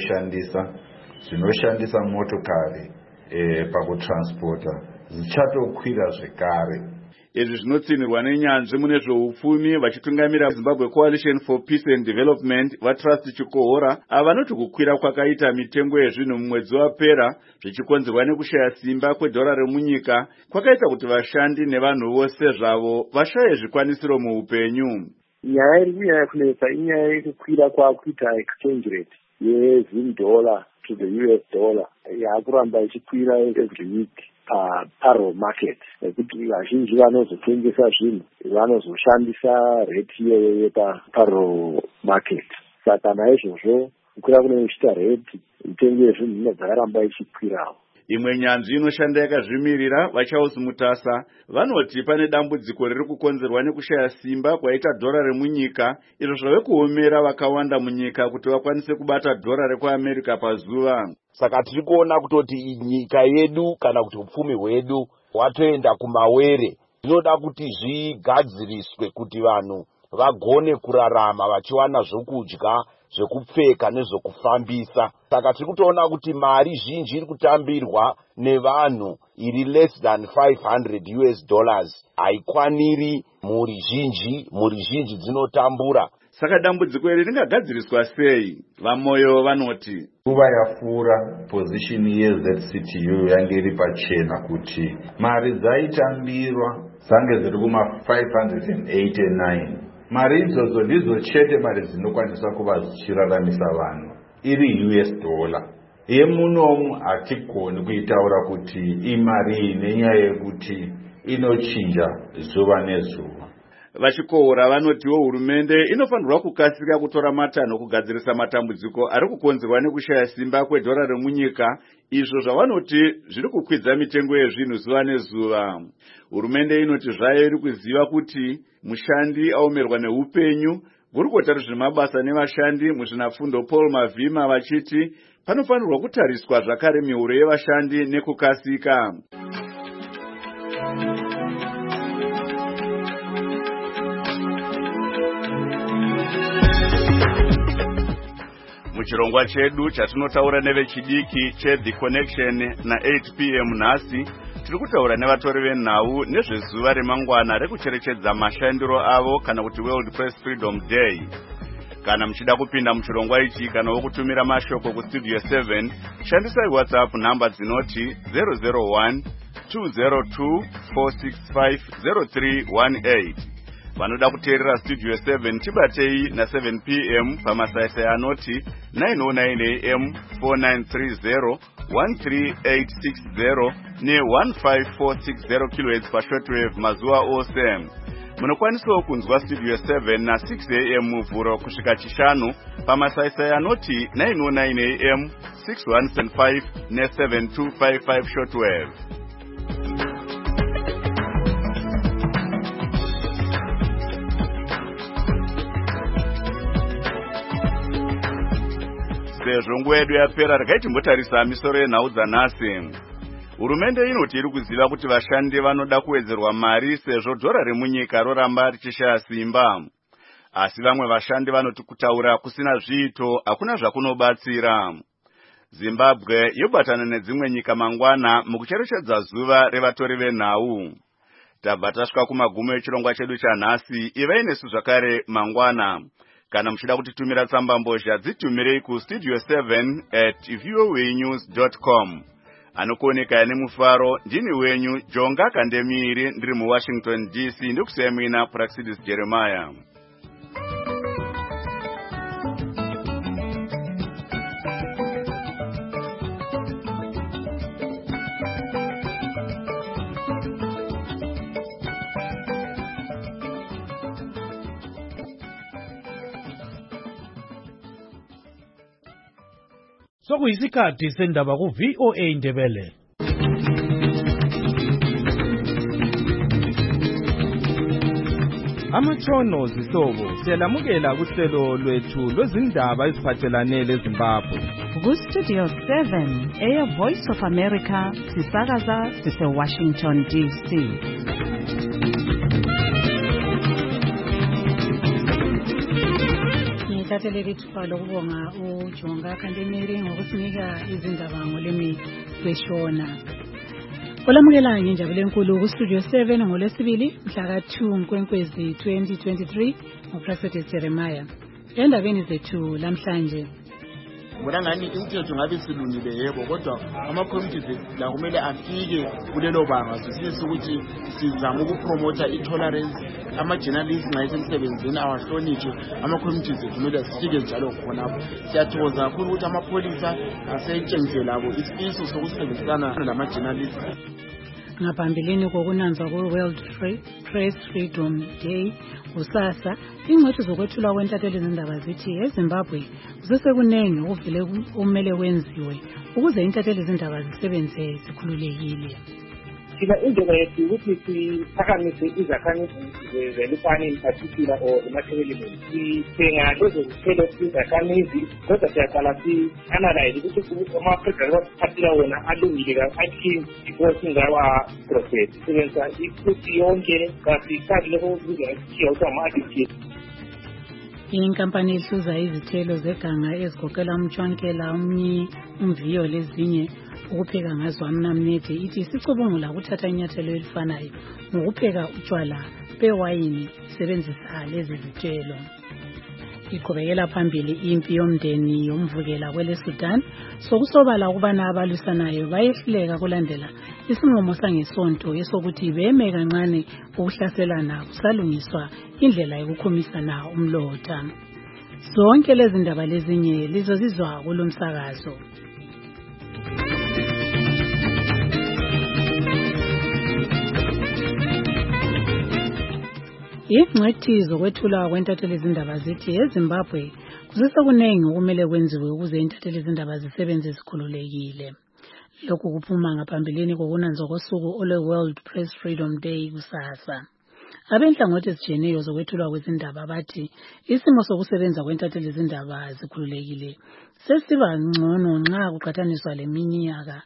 zvinoshandisa motokari pakutransporta zvichatokwira zvekare. Izvi zvinotsinirwa nenyanzvi mune zveupfumi vachitungamira Zimbabwe Coalition for Peace and Development vaTrust Chikohora avanoti kukwira kwakaita mitengo yezvinhu mumwedzi wapera zvichikonzerwa nekushaya simba kwedhora remunyika kwakaita kuti vashandi nevanhu vose zvavo vashaye zvikwanisiro muupenyu. Nyaya iri kunyanya kunetsa inyaya yekukwira kwakuita exchange rate yeZim dollar to the US dollar yakuramba ichikwira every week paro market, nekuti vazhinji vanozotengesa zvinhu vanozoshandisa rate iyoyo yeparo market. Saka naizvozvo kukwira kunoita rate mitengo yezvinhu inobva yaramba ichikwirawo. Imwe nyanzvi inoshanda yakazvimirira vaCharles Mutasa vanoti pane dambudziko riri kukonzerwa nekushaya simba kwaita dhora remunyika izvo zvave kuomera vakawanda munyika kuti vakwanise kubata dhora rekuAmerica pazuva. Saka tiri kuona kutoti nyika yedu kana kuti upfumi hwedu watoenda kumawere. Zvinoda kuti zvigadziriswe kuti vanhu vagone kurarama vachiwana zvokudya, zvekupfeka nezvokufambisa. Saka tiri kutoona kuti mari zhinji iri kutambirwa nevanhu iri less than $500 haikwaniri mhuri zhinji dzinotambura. Saka dambudziko iri ringagadziriswa sei? Vamoyo vanoti nguva yapfuura position yeZCTU yange iri pachena kuti mari dzaitambirwa dzange dziri kuma 589. Mari idzodzo ndidzo chete mari dzinokwanisa kuva dzichiraramisa vanhu iri US dollar. Yemunomu hatigoni kuitaura kuti imari nenyaya yekuti inochinja zuva nezuva. Vachikohora vanotiwo hurumende inofanirwa kukasika kutora matanho kugadzirisa matambudziko ari kukonzerwa nekushaya simba kwedhora remunyika, izvo zvavanoti zviri kukwidza mitengo yezvinhu zuva nezuva. Hurumende inoti zvayo iri kuziva kuti mushandi aomerwa neupenyu. Gurukota rezvemabasa nevashandi muzvinafundo Paul Mavhima vachiti panofanirwa kutariswa zvakare mihuro yevashandi nekukasika. Muchirongwa chedu chatinotaura nevechidiki cheThe Connection na8 PM nhasi tiri kutaura nevatori venhau nezvezuva remangwana rekucherechedza mashandiro avo kana kuti World Press Freedom Day. Kana muchida kupinda muchirongwa ichi kana wokutumira mashoko kustudio 7 shandisai WhatsApp namba dzinoti 001 202 465 0318. Vanoda kuteerera studio 7 tibatei na 7 PM pamasaisai anoti 909 AM 4930 13860 ne 15460 kHz pashortwave mazuva ose. Munokwanisawo kunzwa studio 7 na 6 AM muvhuro kusvika chishanu pamasaisai anoti 909 AM 6175 ne 7255 shortwave. Sezvo nguva yedu yapera regai timbotarisa misoro yenhau dzanhasi. Hurumende inoti iri kuziva kuti vashandi vanoda kuwedzerwa mari sezvo dhora remunyika roramba richishaya simba. Asi vamwe vashandi vanoti kutaura kusina zviito hakuna zvakunobatsira. Zimbabwe yobatana nedzimwe nyika mangwana mukucherechedza zuva revatori venhau. Tabva tasvika kumagumo echirongwa chedu chanhasi, ivai nesu zvakare mangwana. Kana muchida kutitumira tsamba mbozha dzitumirei ku studio7@voanews.com. Anokuoneka nemufaro ndini wenyu Jonga Kandemiri ndiri muWashington DC ndikusiyamina Praxidis Jeremiah. Sokuyisikhathi sendaba ku VOA Indebele. Amatshono zihlobo siyalamukela kuhlelo lwethu lwezindaba eziphathelane leZimbabwe. Ku Studio 7 Air Voice of America sisakaza sise Washington DC. Ngithathelele ithuba lokubonga uJonga Kandemiri ngokusinika izindaba ngolimi lweshona. Olamukela nginjabule enkulu ku Studio 7 ngolwesibili mhla ka-2 Nkwenkwezi 2023 ngoProfessor Jeremiah. Endabeni zethu lamhlanje Ngibona ngani umthetho ngabe silungile yebo kodwa ama-communities la kumele afike kulelo banga sisise ukuthi sizama ukupromota i-tolerance ama-journalists nxa esemsebenzini awahlonitshwe ama-communities kumele sifike njalo khonapho. Siyathokoza kakhulu ukuthi amapholisa asetshengisele labo isifiso sokusebenzisana lama-journalists. Ngaphambilini kokunanzwa ku-World Press Freedom Day kusasa, ingcwethi zokwethulwa kwentatheli izindaba zithi eZimbabwe kusesekunengi okuvele kumele wenziwe ukuze intatheli izindaba zisebenze zikhululekile. Thina indlela yethu ukuthi siphakamise izakhamizi zelupane in particular or emathebelini sithenga lezo zithelo izakhamizi kodwa siyaqala si-analyze ukuthi ama-Afrika asiphathela wona alungile aclean before singawa-process sisebenzisa ifuthi yonke kasifaki lokho kuzakuthiwa ukuthi ama-additives. Inkampani ehluza izithelo zeganga ezigoqela umtshwankela, umviyo lezinye ukupheka ngazo amnamnede ithi sicubungula ukuthatha inyathelo elifanayo ngokupheka utshwala bewayini isebenzisa lezi zithelo. Iqhubekela phambili impi yomndeni yomvukela kweleSudan sokusobala ukubana abalwisanayo bayehluleka kulandela isinqumo sangesonto esokuthi beme kancane ukuhlaselana kusalungiswa indlela yokukhomisana umlotha. Zonke lezi ndaba lezinye lizozizwa kulomsakazo. Ingcwethi zokwethula kwentatheli izindaba zithi eZimbabwe kusesekunengi okumele kwenziwe ukuze intatheli izindaba zisebenze zikhululekile. Lokhu kuphuma ngaphambilini kokunanzwa kosuku olwe-World Press Freedom Day kusasa. Abenhlangothi ezitshiyeneyo zokwethulwa kwezindaba bathi isimo sokusebenza kwentatheli izindaba zikhululekile sesiba ngcono nxa kuqhathaniswa leminyaka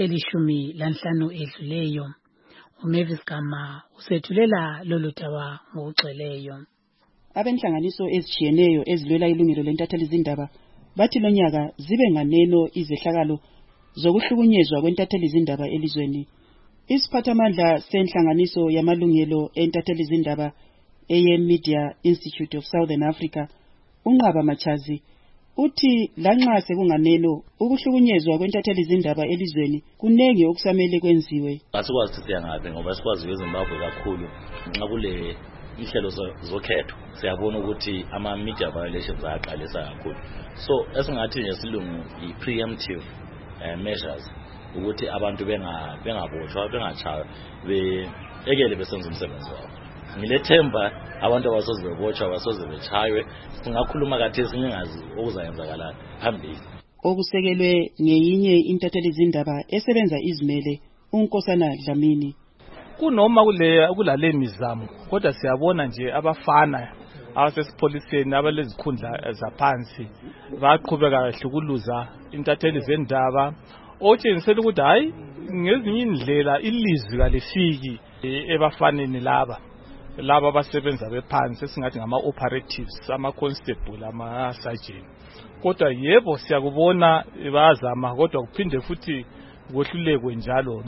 15 edluleyo. uMavis Gama usethulela lolu daba ngokugcweleyo. Abenhlanganiso ezitshiyeneyo ezilwela ilungelo lentatheli izindaba bathi lo nyaka zibe nganeno izehlakalo zokuhlukunyezwa kwentatheli izindaba elizweni. Isiphathamandla senhlanganiso yamalungelo entatheli izindaba eyeMedia Institute of Southern Africa, uNqaba Machazi, uthi lanxa sekunganeno ukuhlukunyezwa kwentatheli izindaba elizweni kunengi okusamele kwenziwe. Asikwazi ukuthi siyangabe ngoba sikwazi eZimbabwe kakhulu nxa kule inhlelo zokhetho siyabona ukuthi ama-media violations ayaqalisa kakhulu. So esingathi nje silungu i-preemptive measures ukuthi abantu bengabotshwa bengatshaywa ekele besenza umsebenzi wabo. Ngilethemba abantu abasoze bebotshwa abasoze betshaywe singakhuluma kathi singazi okuzayenzakala phambili. Okusekelwe ngeyinye intatheli izindaba esebenza izimele uNkosana Dlamini. Kunoma kulale mizamo kodwa siyabona nje abafana abasesipholiseni abalezikhundla zaphansi baqhubeka kahlukuluza intatheli zendaba otshengisela ukuthi hayi ngezinye indlela ilizwi kalifiki ebafaneni laba abasebenza bephansi esingathi ngama-operatives, ama-constable, ama-sergeant. Kodwa yebo siyakubona bayazama kodwa kuphinde futhi kwehlulekwe njalo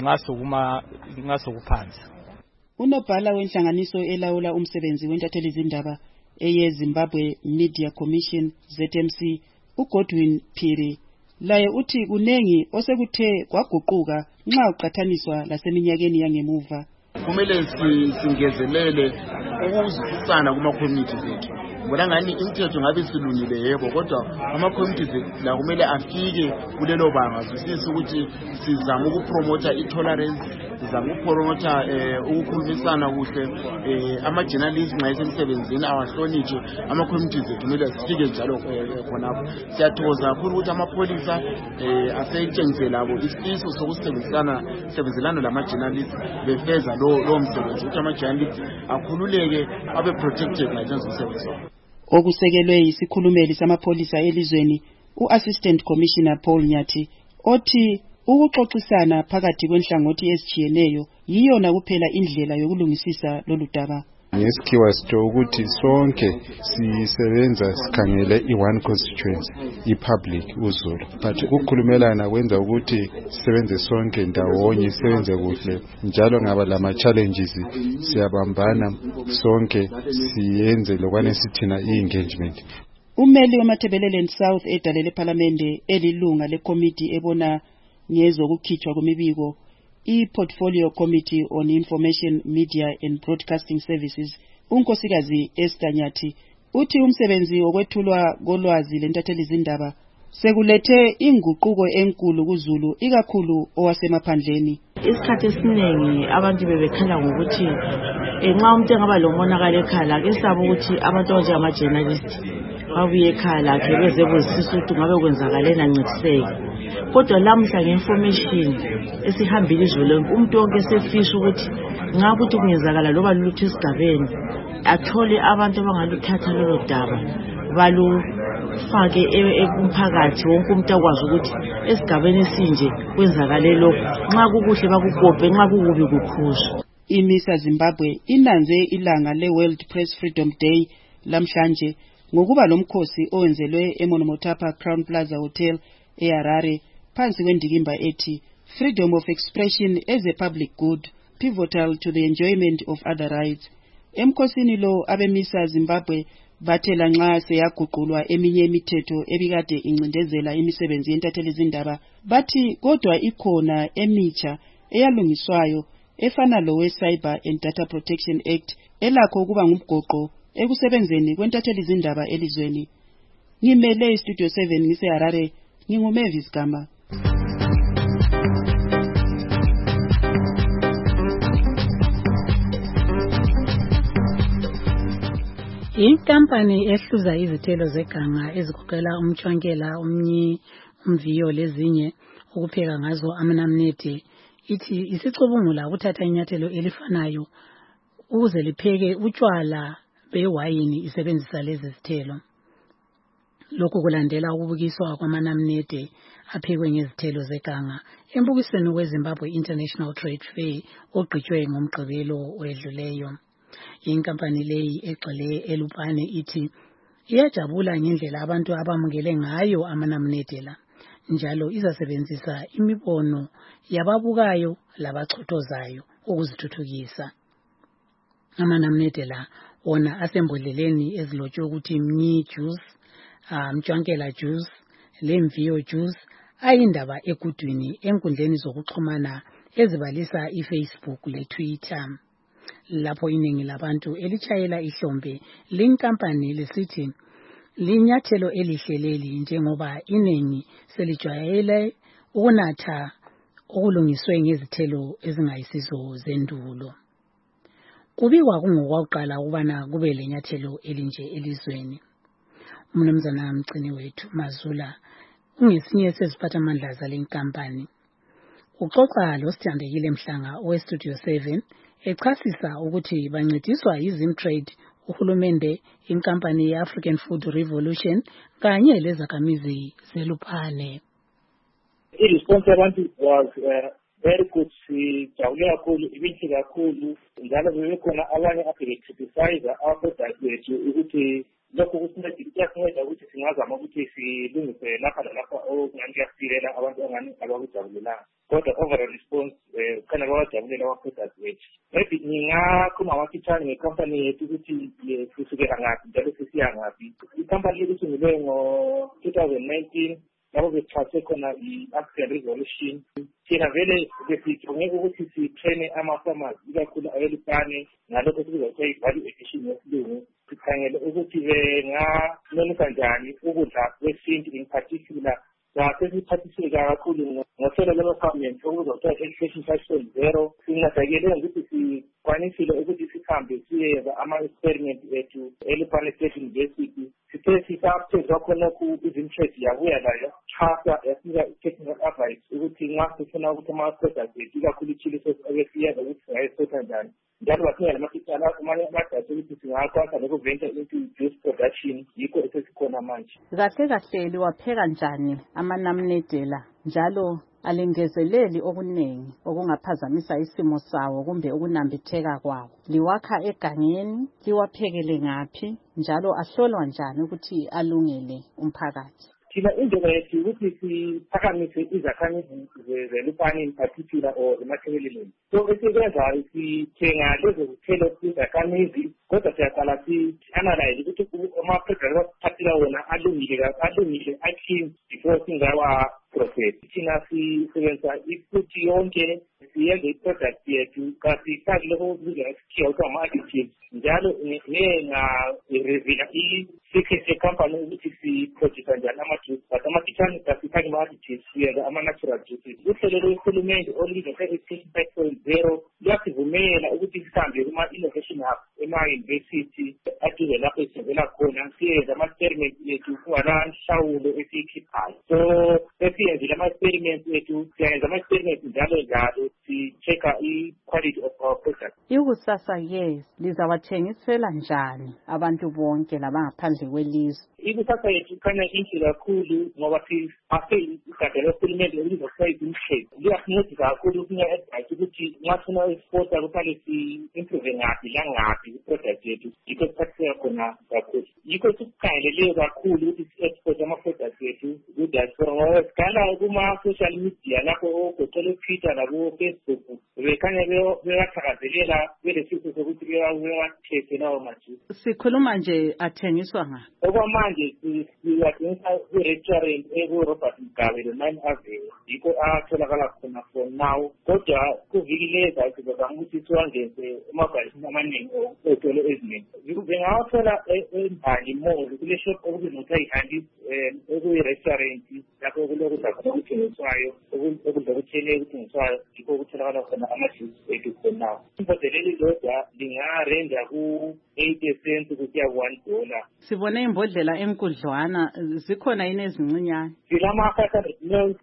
nxa sokuphansi. Unobhala wenhlanganiso elawula umsebenzi wentatheli izindaba eyeZimbabwe Media Commission ZMC uGodwin Phiri laye uthi kunengi osekuthe kwaguquka nxa uqathaniswa laseminyakeni yangemuva. Kumele singezelele ukuzwisisana kuma-communities ethu. Ngoba ngani imithetho ngabe silungile yebo, kodwa ama-communities la kumele afike kulelo banga zwisise ukuthi sizama ukupromota i-tolerance, sizama ukupromota ukukhulumisana kuhle, ama-journalists nxa esemsebenzini awahlonitshwe, ama-communities ethu kumele sifike njalo khonapho. Siyathokoza kakhulu ukuthi amapholisa asetshengisele labo isifiso sokusebenzelana lama-journalists befeza lowo msebenzi ukuthi ama-journalists akhululeke abe protected ngenxa yomsebenzi wabo. Okusekelwe isikhulumeli samapholisa elizweni u-Assistant Commissioner Paul Nyathi othi ukuxoxisana phakathi kwenhlangothi ezitshiyeneyo yiyona kuphela indlela yokulungisisa lolu daba. Ngesikhiwa sitho ukuthi sonke sisebenza sikhangele i-one constituency, i-public uZulu, but ukukhulumelana kwenza ukuthi sisebenze sonke ndawonye, sisebenze kuhle, njalo ngaba lama-challenges siyabambana sonke siyenze lokwane sithina i-engagement. Ummeli weMatabeleland South edalele ePhalamende elilunga lekomiti ebona ngezokukhitshwa kwemibiko i-Portfolio Committee on Information, Media and Broadcasting Services, unkosikazi Esther Nyathi, uthi umsebenzi wokwethulwa kolwazi lentatheli-zindaba sekulethe inguquko enkulu kuZulu, ikakhulu owasemaphandleni. Isikhathi esiningi abantu bebekhala ngokuthi nxa umuntu engaba lomonakalo ekhala ake sabe ukuthi abantu abanjengama-journalist babuye ekhaya lakhe bezebuzisisa ukuthi ngabe kwenzakaleni ancediseke. Kodwa lamhla nge-information esihambile izwe lonke umuntu wonke esefisha ukuthi ngabe ukuthi kungenzakala loba lutho esigabeni athole abantu abangaluthatha lolo daba balufake kumphakathi wonke umuntu akwazi ukuthi esigabeni esinje kwenzakale lokho, nxa kukuhle bakugobhe, nxa kukubi kukhuzwe. IMISA Zimbabwe inanze ilanga le-World Press Freedom Day lamhlanje ngokuba lomkhosi owenzelwe eMonomotapa Crown Plaza Hotel eHarare phansi kwendikimba ethi Freedom of Expression as a Public Good, Pivotal to the Enjoyment of Other Rights. Emkhosini lo abemisa Zimbabwe bathela nxa seyaguqulwa eminye imithetho ebikade incindezela imisebenzi yentatheli-zindaba bathi kodwa ikhona emitsha eyalungiswayo efana lowe Cyber and Data Protection Act elakho ukuba ngumgoqo ekusebenzeni kwentatheli-zindaba elizweni. Ngimele iStudio 7 ngiseHarare, nginguMavis Gama. Inkampani ehluza izithelo zeganga ezikhokhela umtshwankela, umviyo lezinye ukupheka ngazo amanamnede ithi isicubungula ukuthatha inyathelo elifanayo ukuze lipheke utshwala bewayini isebenzisa lezi zithelo. Lokhu kulandela ukubukiswa kwamanamnede aphekwe ngezithelo zeganga embukisweni weZimbabwe International Trade Fair ogqitshwe ngomgqibelo wedluleyo. Inkampani leyi egxile eLupane ithi iyajabula ngendlela abantu abamukele ngayo amanamnede la, njalo izasebenzisa imibono yababukayo labachothozayo ukuzithuthukisa. Amanamnede la wona asembodleleni ezilotshwe ukuthi mnyi juice, mtshwankela juice, lemviyo juice, ayindaba egudwini enkundleni zokuxhumana ezibalisa iFacebook leTwitter. Lapho iningi labantu elitshayela ihlombe linkampani lisithi linyathelo elihleleli njengoba iningi selijwayele ukunatha okulungiswe ngezithelo ezingayisizo zendulo. Kubikwa kungokwakuqala ukubana kube lenyathelo elinje elizweni. Umnumzana Mgcini wethu Mazula ungesinye seziphathamandla zale nkampani. Uxoxa loSithandekile Mhlanga weStudio 7 echasisa ukuthi bancediswa yiZimtrade, uhulumende, inkampani ye-African Food Revolution kanye lezakhamizi zeLupane. I-response yabantu was very good. Sijabule kakhulu, ibinhle kakhulu, njalo bebekhona abanye abecriticize ama-products wethu ukuthi lokho kuyasinceda ukuthi singazama ukuthi silungise lapha lalapha okungani kuyasilela abantu angani abakujabulelanga. Kodwa overall response kana bawajabulela ama-products wethu. Maybe ngingakhuluma amafitshane ngecompany yethu ukuthi kusukela ngaphi njalo sesiya ngaphi. Ikhampani yethu isungulwe ngo-2019 lapho besixhase khona i-African Revolution. Thina vele besijonge ukuthi sitraine ama-farmers ikakhulu abelupane ngalokho sikubiza kuthiwa i-value addition yesilungu. Sikhangele ukuthi benganonisa njani ukudla kwesintu in particular. Sesiphathisile kakhulu ngohlelo lama-government okubizwa kuthiwa Education 5.0. Sincedakele ngokuthi sikwanisile ukuthi sihambe siyenza ama-experiment ethu eLupane State University. Sithe sisaphezwa khonokho i-interest yabuya layo chasa yasinika i-technical advice ukuthi nxa sifuna ukuthi ama-products ethu ikakhulu i-chili sauce ebesiyenza ukuthi singayisotha njani. Njalo basinga lamafitshane amanye amadasi ukuthi singakwanisa nokuventure into juice production. Yikho esesikhona manje. Kahle kahle liwapheka njani amanamnedela njalo alengezeleli okuningi okungaphazamisa isimo sawo kumbe ukunambitheka kwawo? Liwakha egangeni, liwaphekele ngaphi njalo ahlolwa njani ukuthi alungele umphakathi? Thina indlela yethu ukuthi siphakamise izakhamizi zeLupane in particular or emathebeleleni. So esikwenzayo sithenga lezo zithelo izakhamizi kodwa siyaqala si-analyze ukuthi ama-products asiphathela wona alungile aclean before singawa-process. Thina sisebenzisa ifuthi yonke siyenze i-product yethu kasifaki lokho okubizwa ngesikhiwa kuthiwa ama-additives. Njalo ngenga-revila i-secret yecompany ukuthi siproduce njani ama-juice, but amafitshane kasifaki ama-additives, siyenza ama-natural juices. Uhlelo lwehulumende olubizwa nge-Education 5.0 luyasivumela ukuthi sihambe kuma-innovation hub ema-university aduze lapho esivela khona siyenze ama-experiment ethu kungalanhlawulo esiyikhiphayo. So esiyenzile ama-experiment ethu siyenza ama-experiment njalo si-check-a i-quality of our product. Ikusasa lizawathengisela njani abantu bonke labangaphandle kwelizwe? Ikusasa yethu khanya inhle kakhulu ngoba siphathe igada lohulumende olubizwa kuthiwa i-Zimtrade. Liyasincedisa kakhulu ukunya-advice ukuthi nxa sifuna u-exporta kufanele si-improve ngaphi langaphi i-product yethu. Yikho siphathiseka khona kakhulu. Yikho sikukhangeleleyo kakhulu ukuthi si-export ama-products ethu ku-diaspora ngoba sigala kuma-social media lapho ogoqela u-Twitter labo-Facebook bekhanya bewathakazelela belesifiso sokuthi bewathethe lawo majuice. Sikhuluma nje athengiswa ngaphi? Okwamanje siwathengisa kwi-restaurant eku-Robert Mugabe lo-9 Avenue. Yikho atholakala khona for now. Kodwa kuviki lezayo sizazama ukuthi siwangeze emabhalisini amaningi ezitolo eziningi. Bengawathola eMbali Mall kule shop okubizwa kuthiwa i-Handis okuyi-restaurant lapho okulokudla khona okuthengiswayo okudla okuthile okuthengiswayo. Yikho okutholakala khona amajuice ethu for now. Imbodlela elilodwa lingarenja ku-80 cents kusiya $1. Sibone imbodlela enkudlwana, zikhona yini ezincinyane? Silama-500 ml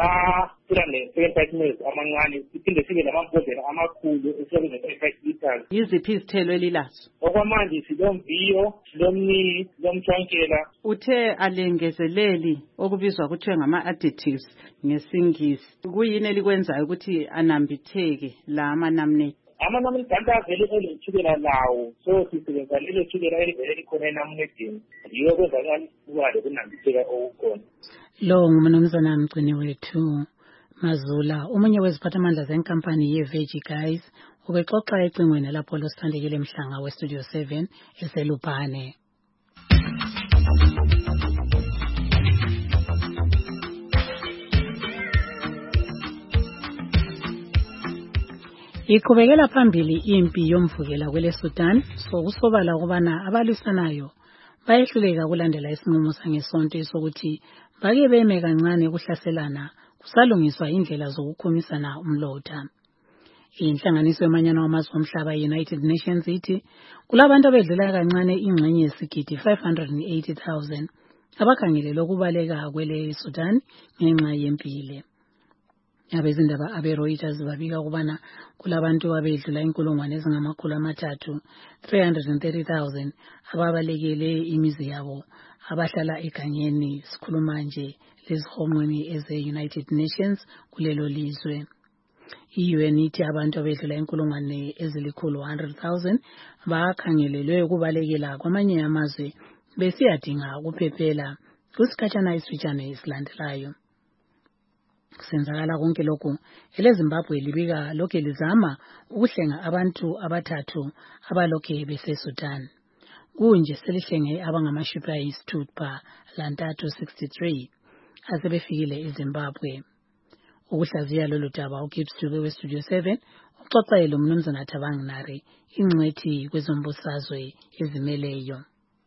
lama-375 ml amancane, siphinde sibe lamambodlela amakhulu esiyabiza 35 liters. Yiziphi izithelo elilazo? Okwamanje silomviyo, silomniki, silomtshwankela. Uthe alengezeleli okubizwa kuthiwe ngama-additives ngesingisi. Kuyini elikwenzayo ukuthi anambitheke la amanamnedi? Amanamnedi kanti avele eletshukela lawo, so sisebenzisa lelo tshukela elivele likhona enamnedini. Yiyo kwenza ngani ukwazi ukunambitheka okukhona. Lo ngumnumzana mgcini wethu Mazula, omunye weziphathamandla zenkampani ye-Veggie Guys, ubexoxa ecingweni lapho losithandekile Mhlanga we-Studio 7 eseLupane. Iqhubekela phambili impi yomvukela kwele Sudan, sokusobala ukubana abalwisanayo bayehluleka kulandela isinqumo sangesonto sokuthi bake beme kancane ukuhlaselana kusalungiswa indlela zokukhumisana umlotha. Inhlanganiso yamanyano wamazwe omhlaba United Nations ithi kulabantu abedlula kancane ingxenye yesigidi 580,000 abakhangelelwe ukubaleka kwele Sudan ngenxa yempilo. Abezindaba abe-Reuters babika ukubana kulabantu abedlula inkulungwane ezingama-300 330,000 ababalekele imizi yabo abahlala egangeni. Sikhuluma nje lezihonqweni eze-United Nations kulelo lizwe. I-UN ithi abantu abedlula inkulungwane ezili-100,000 bakhangelelwe ukubalekela kwamanye amazwe besiyadinga ukuphephela kusikhatshana esifitshane esilandelayo. Kusenzakala konke lokhu eleZimbabwe libika lokhe lizama ukuhlenga abantu abathathu abalokhe beseSudan. Kunje selihlenge abangamashumi ayisithupha lantathu 63 asebefikile eZimbabwe. Ukuhlaziya lolu daba uGibbs Dube weStudio 7 uxoxele umnumzana Thabang Nari ingcwethi kwezombusazwe ezimeleyo.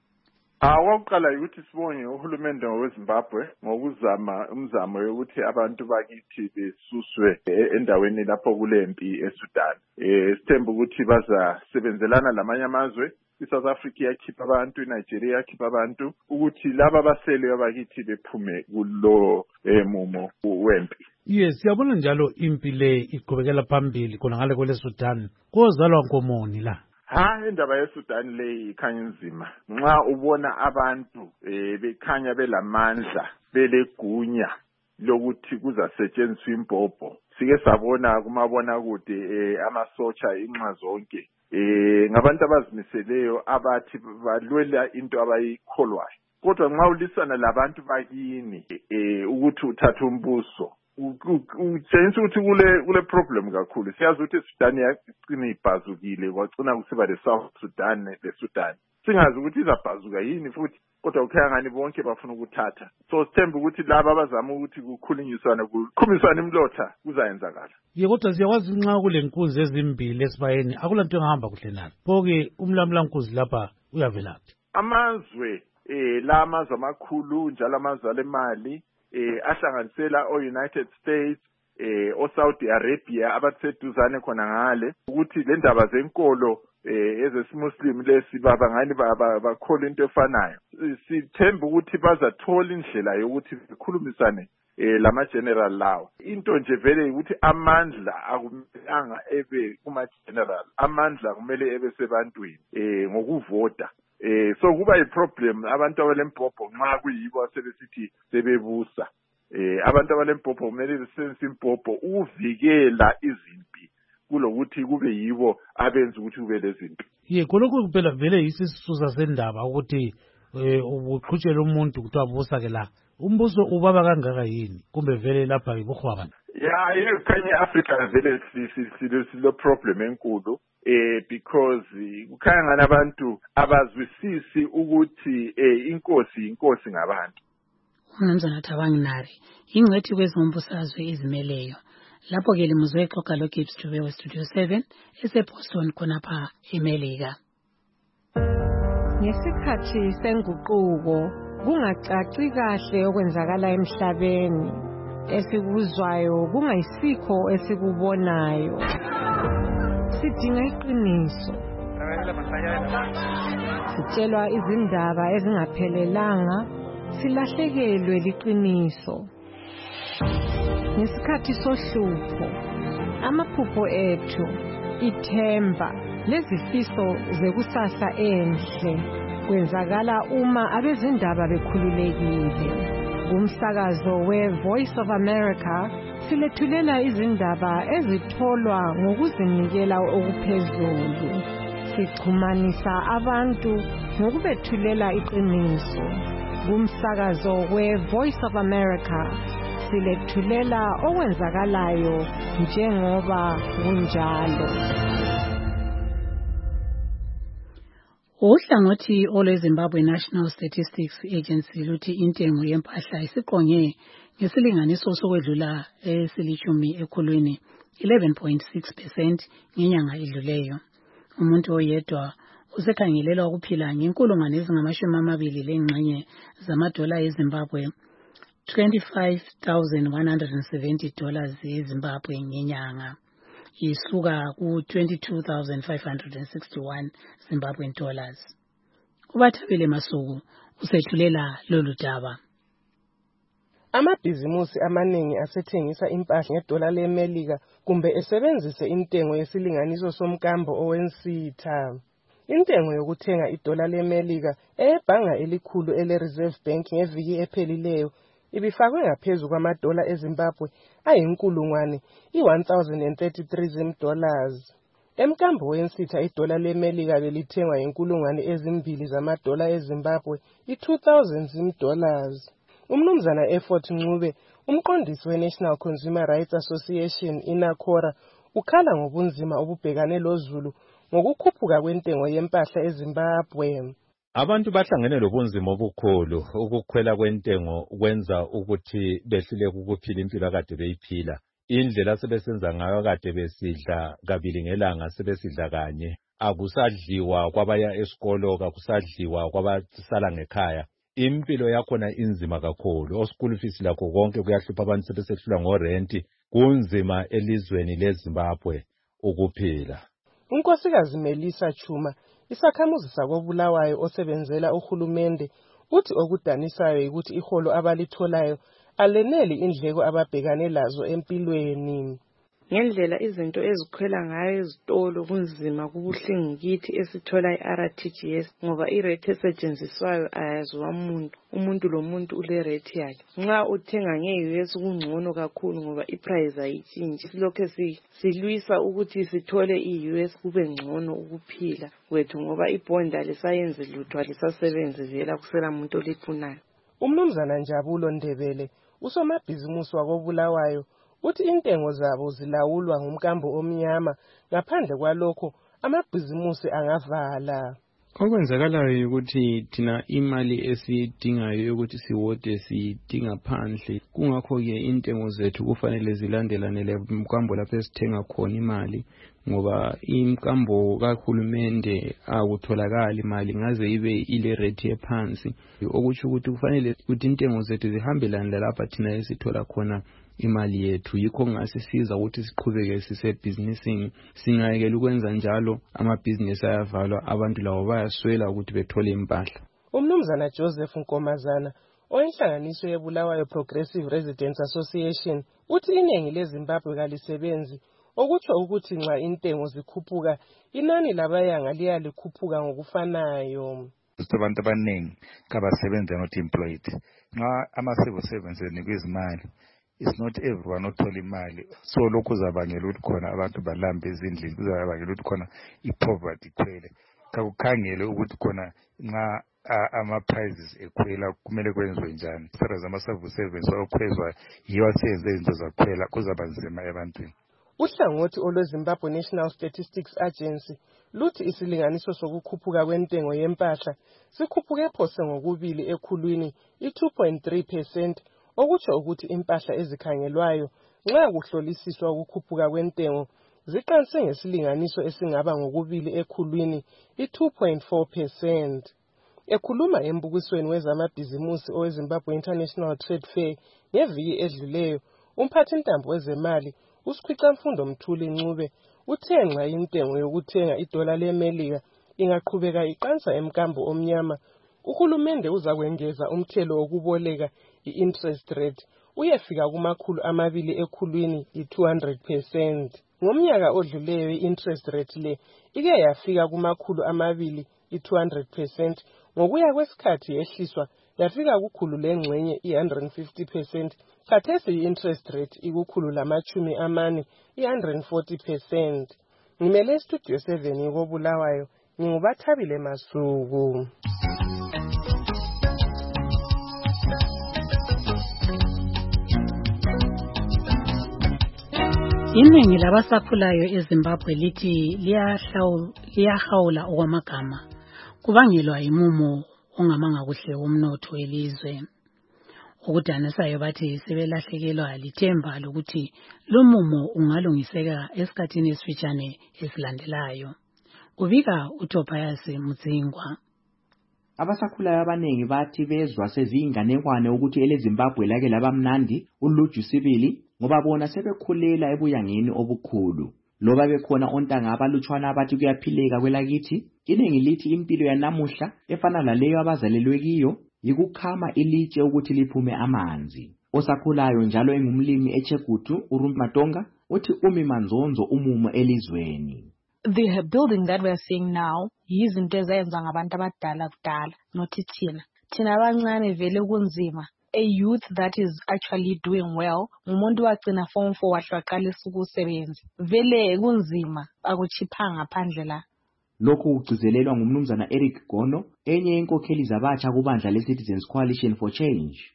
Okokuqala ukuthi sibonge uhulumende weZimbabwe ngokuzama umzamo yokuthi abantu bakithi besuswe endaweni lapho kulempi eSudan. Sithemba ukuthi bazasebenzelana lamanye amazwe, iSouth Africa yakhipha abantu, iNigeria yakhipha abantu ukuthi laba basele abakithi bephume kulo mumo wempi. Yes, siyabona njalo impi le iqhubekela phambili khona ngale kwele Sudan. Kozalwa nkomoni la. Indaba yeSudan le ikhanya inzima. Nxa ubona abantu bekhanya belamandla, belegunya lokuthi kuzasetshenziswa impopho. Sike sabona kumabona kude amasotsha inxa zonke. Ngabantu abazimiseleyo abathi balwela into abayikholwayo. Kodwa nxa ulisana labantu bakini ukuthi uthatha umbuso utshengisa ukuthi kule problem kakhulu. Siyazi ukuthi iSudan yaqina ibhazukile kwagcina kusiba leSouth Sudan leSudan. Singazi ukuthi izabhazuka yini futhi kodwa ukhaya ngani bonke bafuna ukuthatha. So sithemba ukuthi laba abazama ukuthi kukhulunyiswana kuqhumiswana imlotha kuzayenzakala. Kodwa siyakwazi nxa kule nkunzi ezimbili esibayeni akulanto engahamba kuhle nalo. Phoke umlamla nkunzi lapha uyavelaphi. Amazwe la amazwe amakhulu njalo amazwe alemali ahlanganisela o-United States, o-Saudi Arabia abaseduzane khona ngale ukuthi le ndaba zenkolo ezesimuslim lesi babangani bakhola into efanayo. Sithemba ukuthi bazathola indlela yokuthi bekhulumisane lama-general lawo. Into nje vele ukuthi amandla akumelanga ebe kuma-general, amandla kumele ebe sebantwini ngokuvota. So kuba yiproblem abantu abalempopho nxa kuyibo asebesithi sebebusa. Abantu abalempopho kumele besebenzise impopho ukuvikela izimpi kulokuthi kube yibo abenza ukuthi kube lezimpi. Khonokho kuphela vele yisisusa sendaba ukuthi ubuqhutshela umuntu kuthiwa busa ke la. Umbuso ubaba kangaka yini kumbe vele lapha ibukhwabana? Kanye Africa vele silo problem enkulu. Because kukhanya ngani abantu abazwisisi ukuthi inkosi ngabantu. Umnumzana Thabang Nari ingcwethi kwezombusazwe ezimeleyo. Lapho ke limuzwe xoxa lo Gibbs Dube weStudio 7 eseBoston khonapha eMelika. Ngesikhathi senguquko kungacaci kahle okwenzakala emhlabeni, esikuzwayo kungayisikho esikubonayo. Sidinga iqiniso. Sitshelwa izindaba ezingaphelelanga, silahlekelwe liqiniso. Ngesikhathi sohlupho, amaphupho ethu, ithemba, lezifiso zekusasa enhle kwenzakala uma abezindaba bekhululekile. Kumsakazo we-Voice of America silethulela izindaba ezitholwa ngokuzinikela okuphezulu. Sixhumanisa abantu ngokubethulela iqiniso. Kumsakazo we-Voice of America silethulela okwenzakalayo njengoba kunjalo. Uhlangothi olweZimbabwe National Statistics Agency luthi intengo yempahla isiqonge ngesilinganiso sokwedlula esilishumi ekhulwini 11.6% ngenyanga edluleyo. Umuntu oyedwa usekhangelelwa ukuphila ngenkulungwane ezingamashumi lengxenye zamadola eZimbabwe, $25,170 eZimbabwe ngenyanga. Isuka ku $22,561 Zimbabwean dollars. Ubathabile Masuku usethulela lolu daba. Amabhizimusi amaningi asethengisa impahla ngedola leMelika kumbe esebenzise intengo yesilinganiso somkambo owensitha. Intengo yokuthenga idola leMelika ebhanga elikhulu ele-Reserve Bank ngeviki ephelileyo ibifakwe ngaphezu kwamadola eZimbabwe ayinkulungwane $1,033. Emkambo wensitha idola leMelika belithengwa inkulungwane ezimbili zamadola eZimbabwe $2,000. Umnumzana Effort Ncube, umqondisi we-National Consumer Rights Association iNACORA, ukhala ngobunzima obubhekane lozulu ngokukhuphuka kwentengo yempahla eZimbabwe. Abantu bahlangene lobunzima obukhulu ukukhwela kwentengo kwenza ukuthi behluleke ukuphila impilo akade beyiphila. Indlela sebesenza ngayo kade besidla kabili ngelanga sebesidla kanye. Akusadliwa kwabaya esikolo, akusadliwa kwabasala ngekhaya. Impilo yakhona inzima kakhulu. School fees lakho konke kuyahlupha abantu sebesehlula ngorenti. Kunzima elizweni leZimbabwe ukuphila. Unkosikazi Melissa Chuma, isakhamuzi sakoBulawayo osebenzela uhulumende, uthi okudanisayo ukuthi iholo abalitholayo aleneli indleko ababhekane lazo empilweni. Ngendlela izinto ezikhwela ngayo ezitolo kunzima kubuhlungu kithi esithola iRTGS ngoba irate esetshenziswayo ayaziwa umuntu lomuntu ule rate yakhe. Nxa uthenga nge-US kungcono kakhulu ngoba iprice ayitshintshi. Silokho silwisa ukuthi sithole i-US kube ngcono ukuphila kwethu ngoba ibhonda lisayenze lutho alisasebenzi vela kusela umuntu olifunayo. Umnumzana Njabulo Ndebele, usomabhizimusi wakoBulawayo, uthi intengo zabo zilawulwa ngumkambo omnyama, ngaphandle kwalokho amabhizimusi angavala. Okwenzakalayo ukuthi thina imali esiyidingayo ukuthi siwode siyidinga phandle, kungakho-ke intengo zethu kufanele zilandelane lemkambo lapho esithenga khona imali, ngoba imkambo kahulumende akutholakali imali ngaze ibe ile rate ephansi, okutsho ukuthi kufanele ukuthi intengo zethu zihambelane lalapha thina esithola khona imali yethu. Yikho ngasisiza ukuthi siqhubeke sisebhizinisini. Singayekela ukwenza njalo amabhizinisi ayavalwa, abantu labo bayaswela ukuthi bethole impahla. Umnumzana Joseph Nkomazana, oyinhlanganiso yeBulawayo Progressive Residents Association, uthi iningi leZimbabwe kalisebenzi, okutsho ukuthi nxa intengo zikhuphuka inani labayanga liyalikhuphuka ngokufanayo. Abantu abaningi kabasebenza not employed. Nxa ama-civil servants enikwa izimali, it's not everyone othola imali. So lokhu kuzabangela ukuthi khona abantu balambe ezindlini, kuzabangela ukuthi khona i-poverty ikhwele. Kakukhangele ukuthi khona nxa ama-prices ekhwela kumele kwenziwe njani. As ama-civil servants okhwezwa yiyo aseyenze izinto zakhwela, kuzaba nzima ebantwini. Uhlangothi olweZimbabwe National Statistics Agency luthi isilinganiso sokukhuphuka kwentengo yempahla sikhuphuke phose ngokubili ekhulwini i-2.3%, okutsho ukuthi impahla ezikhangelwayo nxa kuhlolisiswa ukukhuphuka kwentengo ziqanse ngesilinganiso esingaba ngokubili ekhulwini i-2.4%. Ekhuluma embukisweni wezamabhizimusi oweZimbabwe International Trade Fair ngeviki edluleyo, umphathintambo wezemali uSikhwicamfundo Mthuli Ncube uthe nxa intengo yokuthenga idola leMelika ingaqhubeka iqansa emkambo omnyama, uhulumende uzakwengeza umthelo wokuboleka i-interest rate uyefika kuma-200 ekhulwini i-200%. Ngomnyaka odluleyo i-interest rate le ike yafika kuma-200 i-200%, ngokuya kwesikhathi yehliswa yafika kukhulu lengxenye i-150%. Khathesi i-interest rate ikukhulu lama-40 i-140%. Ngimele Studio 7 yokoBulawayo, nginguBathabile Masuku. Iningi labasakhulayo eZimbabwe lithi liyahawula okwamagama kubangelwa yimumo ongamanga kuhle womnotho welizwe. Ukudanisayo bathi sebelahlekelwa lithemba lokuthi lo mumo ungalungiseka esikhathini esifitshane esilandelayo. Kubika uTobias Mudzingwa. Abasakhulayo abanengi bathi bezwa seziyinganekwane ukuthi eleZimbabwe lake labamnandi uluju sibili ngoba bona sebekhulela ebuyangeni obukhulu. Loba bekhona ontanga abalutshwana abathi kuyaphileka kwelakithi, iningi lithi impilo yanamuhla efana laleyo abazalelwe kiyo yikukhama ilitshe ukuthi liphume amanzi. Osakhulayo njalo engumlimi eChegutu uRumatonga uthi umi manzonzo umumo elizweni. The building that we are seeing now yizinto ezenziwa ngabantu abadala kudala, not thina. Thina abancane vele kunzima. A youth that is actually doing well, umuntu wagcina form 4 wahlaqalisa ukusebenza. Vele kunzima, akuchiphanga phandle la. Lokhu kugcizelelwa ngumnumzana Eric Gono, enye yenkokheli zabatsha kubandla leCitizens Coalition for Change.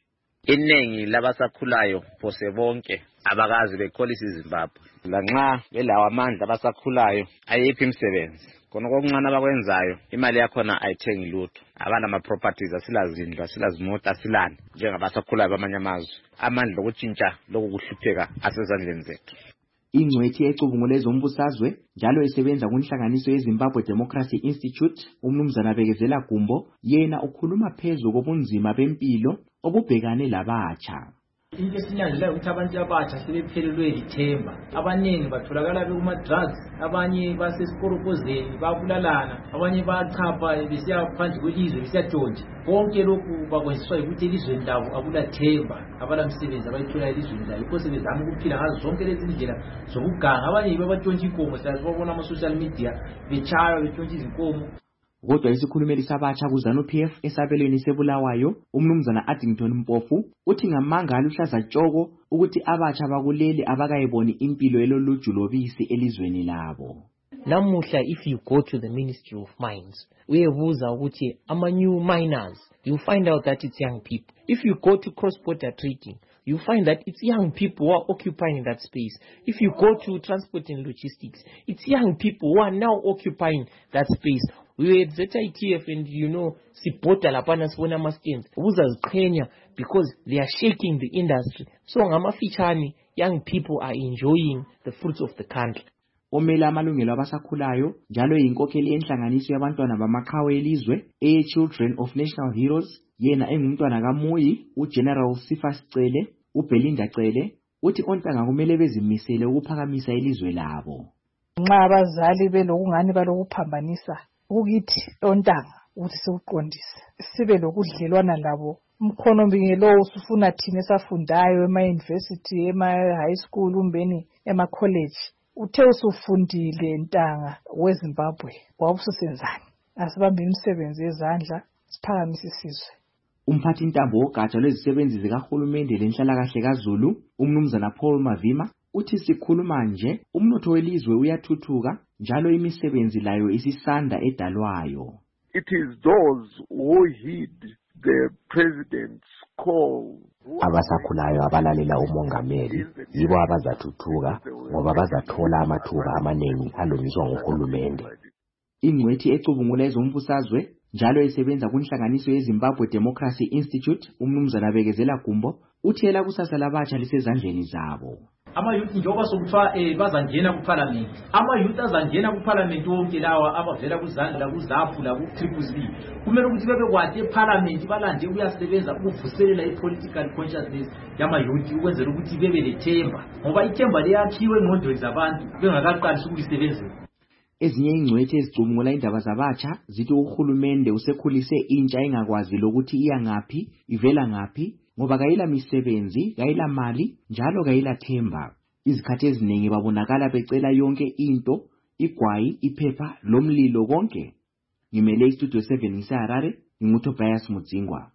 Iningi labasakhulayo phose bonke abakazi bekholisa iZimbabwe. Lanxa belawa amandla abasakhulayo ayiphi imisebenzi. Khona kokuncane abakwenzayo imali yakhona ayithengi lutho. Abanama properties asilazindlu asilazimota asilani njengabasakhulayo bamanye amazwe. Amandla okutshintsha lokuhlupheka asezandleni zethu. Ingcwethi ecubungule zombusazwe njalo esebenza kunhlanganiso yeZimbabwe Democracy Institute umnumzana Bekezela Gumbo yena ukhuluma phezulu kobunzima bempilo obubhekane labatsha. Into esinyanzelayo ukuthi abantu abatsha sebephelelwe lithemba. Abaningi batholakala bekuma drugs, abanye basesikorokuzeni babulalana, abanye bachapha besiya phandle kwelizwe besiyatshontsha. Konke lokhu bakwenziswa ukuthi elizweni labo akulathemba, abalamsebenzi abayithola elizweni labo. Yikho sebezama ukuphila ngazo zonke lezi ndlela zokuganga. Abanye babatshontsha inkomo, siyabona ama social media betshaya betshontsha izinkomo. Kodwa isikhulumeli sabatsha kuZANU-PF esabelweni seBulawayo umnumzana Addington Mpofu uthi ngamanga aluhlaza tshoko ukuthi abatsha bakuleli abakayiboni impilo eloluju lobisi elizweni labo. Namuhla if you go to the Ministry of Mines uyebuza ukuthi ama new miners you find out that it's young people. If you go to cross-border trading you find that it's young people who are occupying that space. If you go to transport and logistics it's young people who are now occupying that space. We were at ZITF and sipota lapana sibona ama-stands. Uzaziqhenya because they are shaking the industry. So ngamafitshane, young people are enjoying the fruits of the country. Omela amalungelo abasakhulayo njalo yinkokheli enhlanganiso yabantwana bamaqhawe elizwe Children of National Heroes yena engumntwana kaMuyi uGeneral Sifas Cele uBelinda Cele uthi ontanga kumele bezimisele ukuphakamisa ilizwe labo. Nxa abazali belokungani balokuphambanisa ukithi ontanga ukuthi sewuqondise sibe lokudlelwana labo umkhono lo usufuna thina esafundayo ema-university ema-high school umbeni ema-college uthe usufundile ntanga weZimbabwe wawususenzani asibambe imisebenzi yezandla siphakamise isizwe. Umphathi ntambo wogatsha lwezisebenzi zikahulumende lenhlalakahle kaZulu umnumzana Paul Mavima uthi sikhuluma nje umnotho welizwe uyathuthuka njalo imisebenzi layo isisanda edalwayo. It is those who heed the president's call. Abasakhulayo abalalela umongameli yibo abazathuthuka ngoba bazathola amathuba amaningi alungiswa nguhulumende. Ingcwethi ecubungula ezombusazwe njalo esebenza kunhlanganiso yeZimbabwe Democracy Institute umnumzana Bekezela Gumbo uthela kusasa labatsha lisezandleni zabo. Ama-youth njengoba sokuthiwa bazangena kuparliament. Ama-youth azangena kuparliament wonke lawa abavela kuZandla kuZAPU laku-BBB. Kumele ukuthi bebekwazi eparliament balande uyasebenza ukuvuselela i-political consciousness yama-youth ukwenzela ukuthi bebe lethemba. Ngoba ithemba liyakhiwe engqondweni zabantu bengakaqalisi ukulisebenzisa. Ezinye ingcwethi ezicubungula indaba zabatsha zithi uhulumende usekhulise intsha engakwazi lokuthi iya ngaphi ivela ngaphi ngoba kayila misebenzi kayila mali njalo kayila themba. Izikhathi eziningi babonakala becela yonke into igwayi iphepha lomlilo konke. Ngimele istudio 7 ngiseHarare nginguTobias Mudzingwa.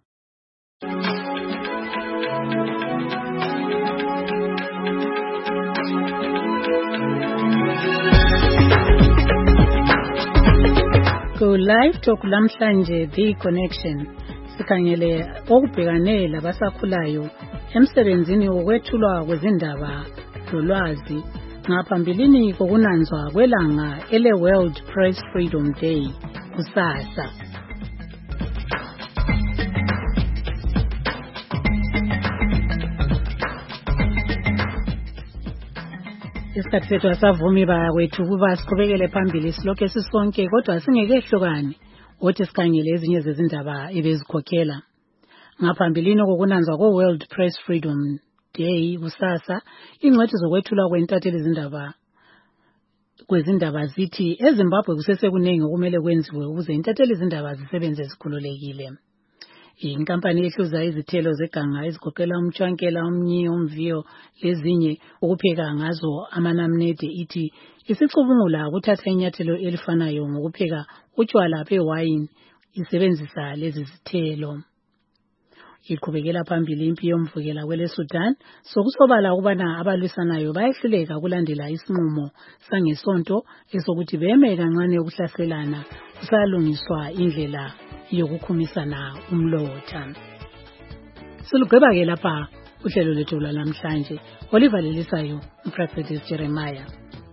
Go live talk lamhlanje The Connection sikhangele okubhekane labasakhulayo emsebenzini wokwethulwa kwezindaba lolwazi ngaphambilini kokunanzwa kwelanga ele World Press Freedom Day kusasa. Isikhathi sethu asavumi bakwethu ukuba siqhubekele phambili silokhu sisonke kodwa singekehlukani othi sikhangele ezinye zezindaba ebezikhokhela. Ngaphambilini kokunanzwa ko-World Press Freedom Day kusasa, ingcwethi zokwethulwa kwezindaba zithi eZimbabwe kusesekuningi okumele kwenziwe ukuze intatheli izindaba zisebenze zikhululekile. Inkampani ehluza izithelo zeganga ezigoqela umtshwankela, umnyi, umviyo lezinye ukupheka ngazo amanamnede ithi isicubungula ukuthatha inyathelo elifanayo ngokupheka utshwala bewayini isebenzisa lezi zithelo. Iqhubekela phambili impi yomvukela kweleSudan sokusobala ukubana abalwisanayo bayehluleka kulandela isinqumo sangesonto esokuthi beme kancane ukuhlaselana kusalungiswa indlela yokukhumisana umlotha. Silugqiba-ke lapha uhlelo lethu lwanamhlanje olivalelisayo uProfetis Jeremiah.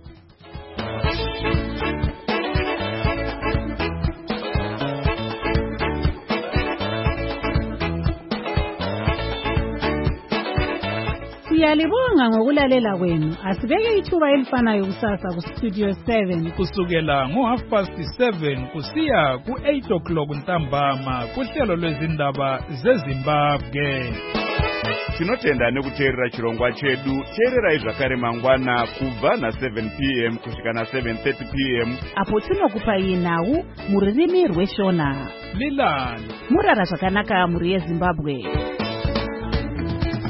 Siyalibonga ngokulalela kwenu. Asibeke ithuba elifanayo kusasa kuStudio 7 kusukela ngo7:30 kusiya ku8 o'clock ntambama kuhlelo lwezindaba zeZimbabwe. Tinotenda nekuteerera chirongwa chedu. Teererai zvakare mangwana kubva na7 p.m. kusvika na7:30 p.m. apo tinokupai nhau mururimi rweShona. Lilani murara zvakanaka muri yeZimbabwe.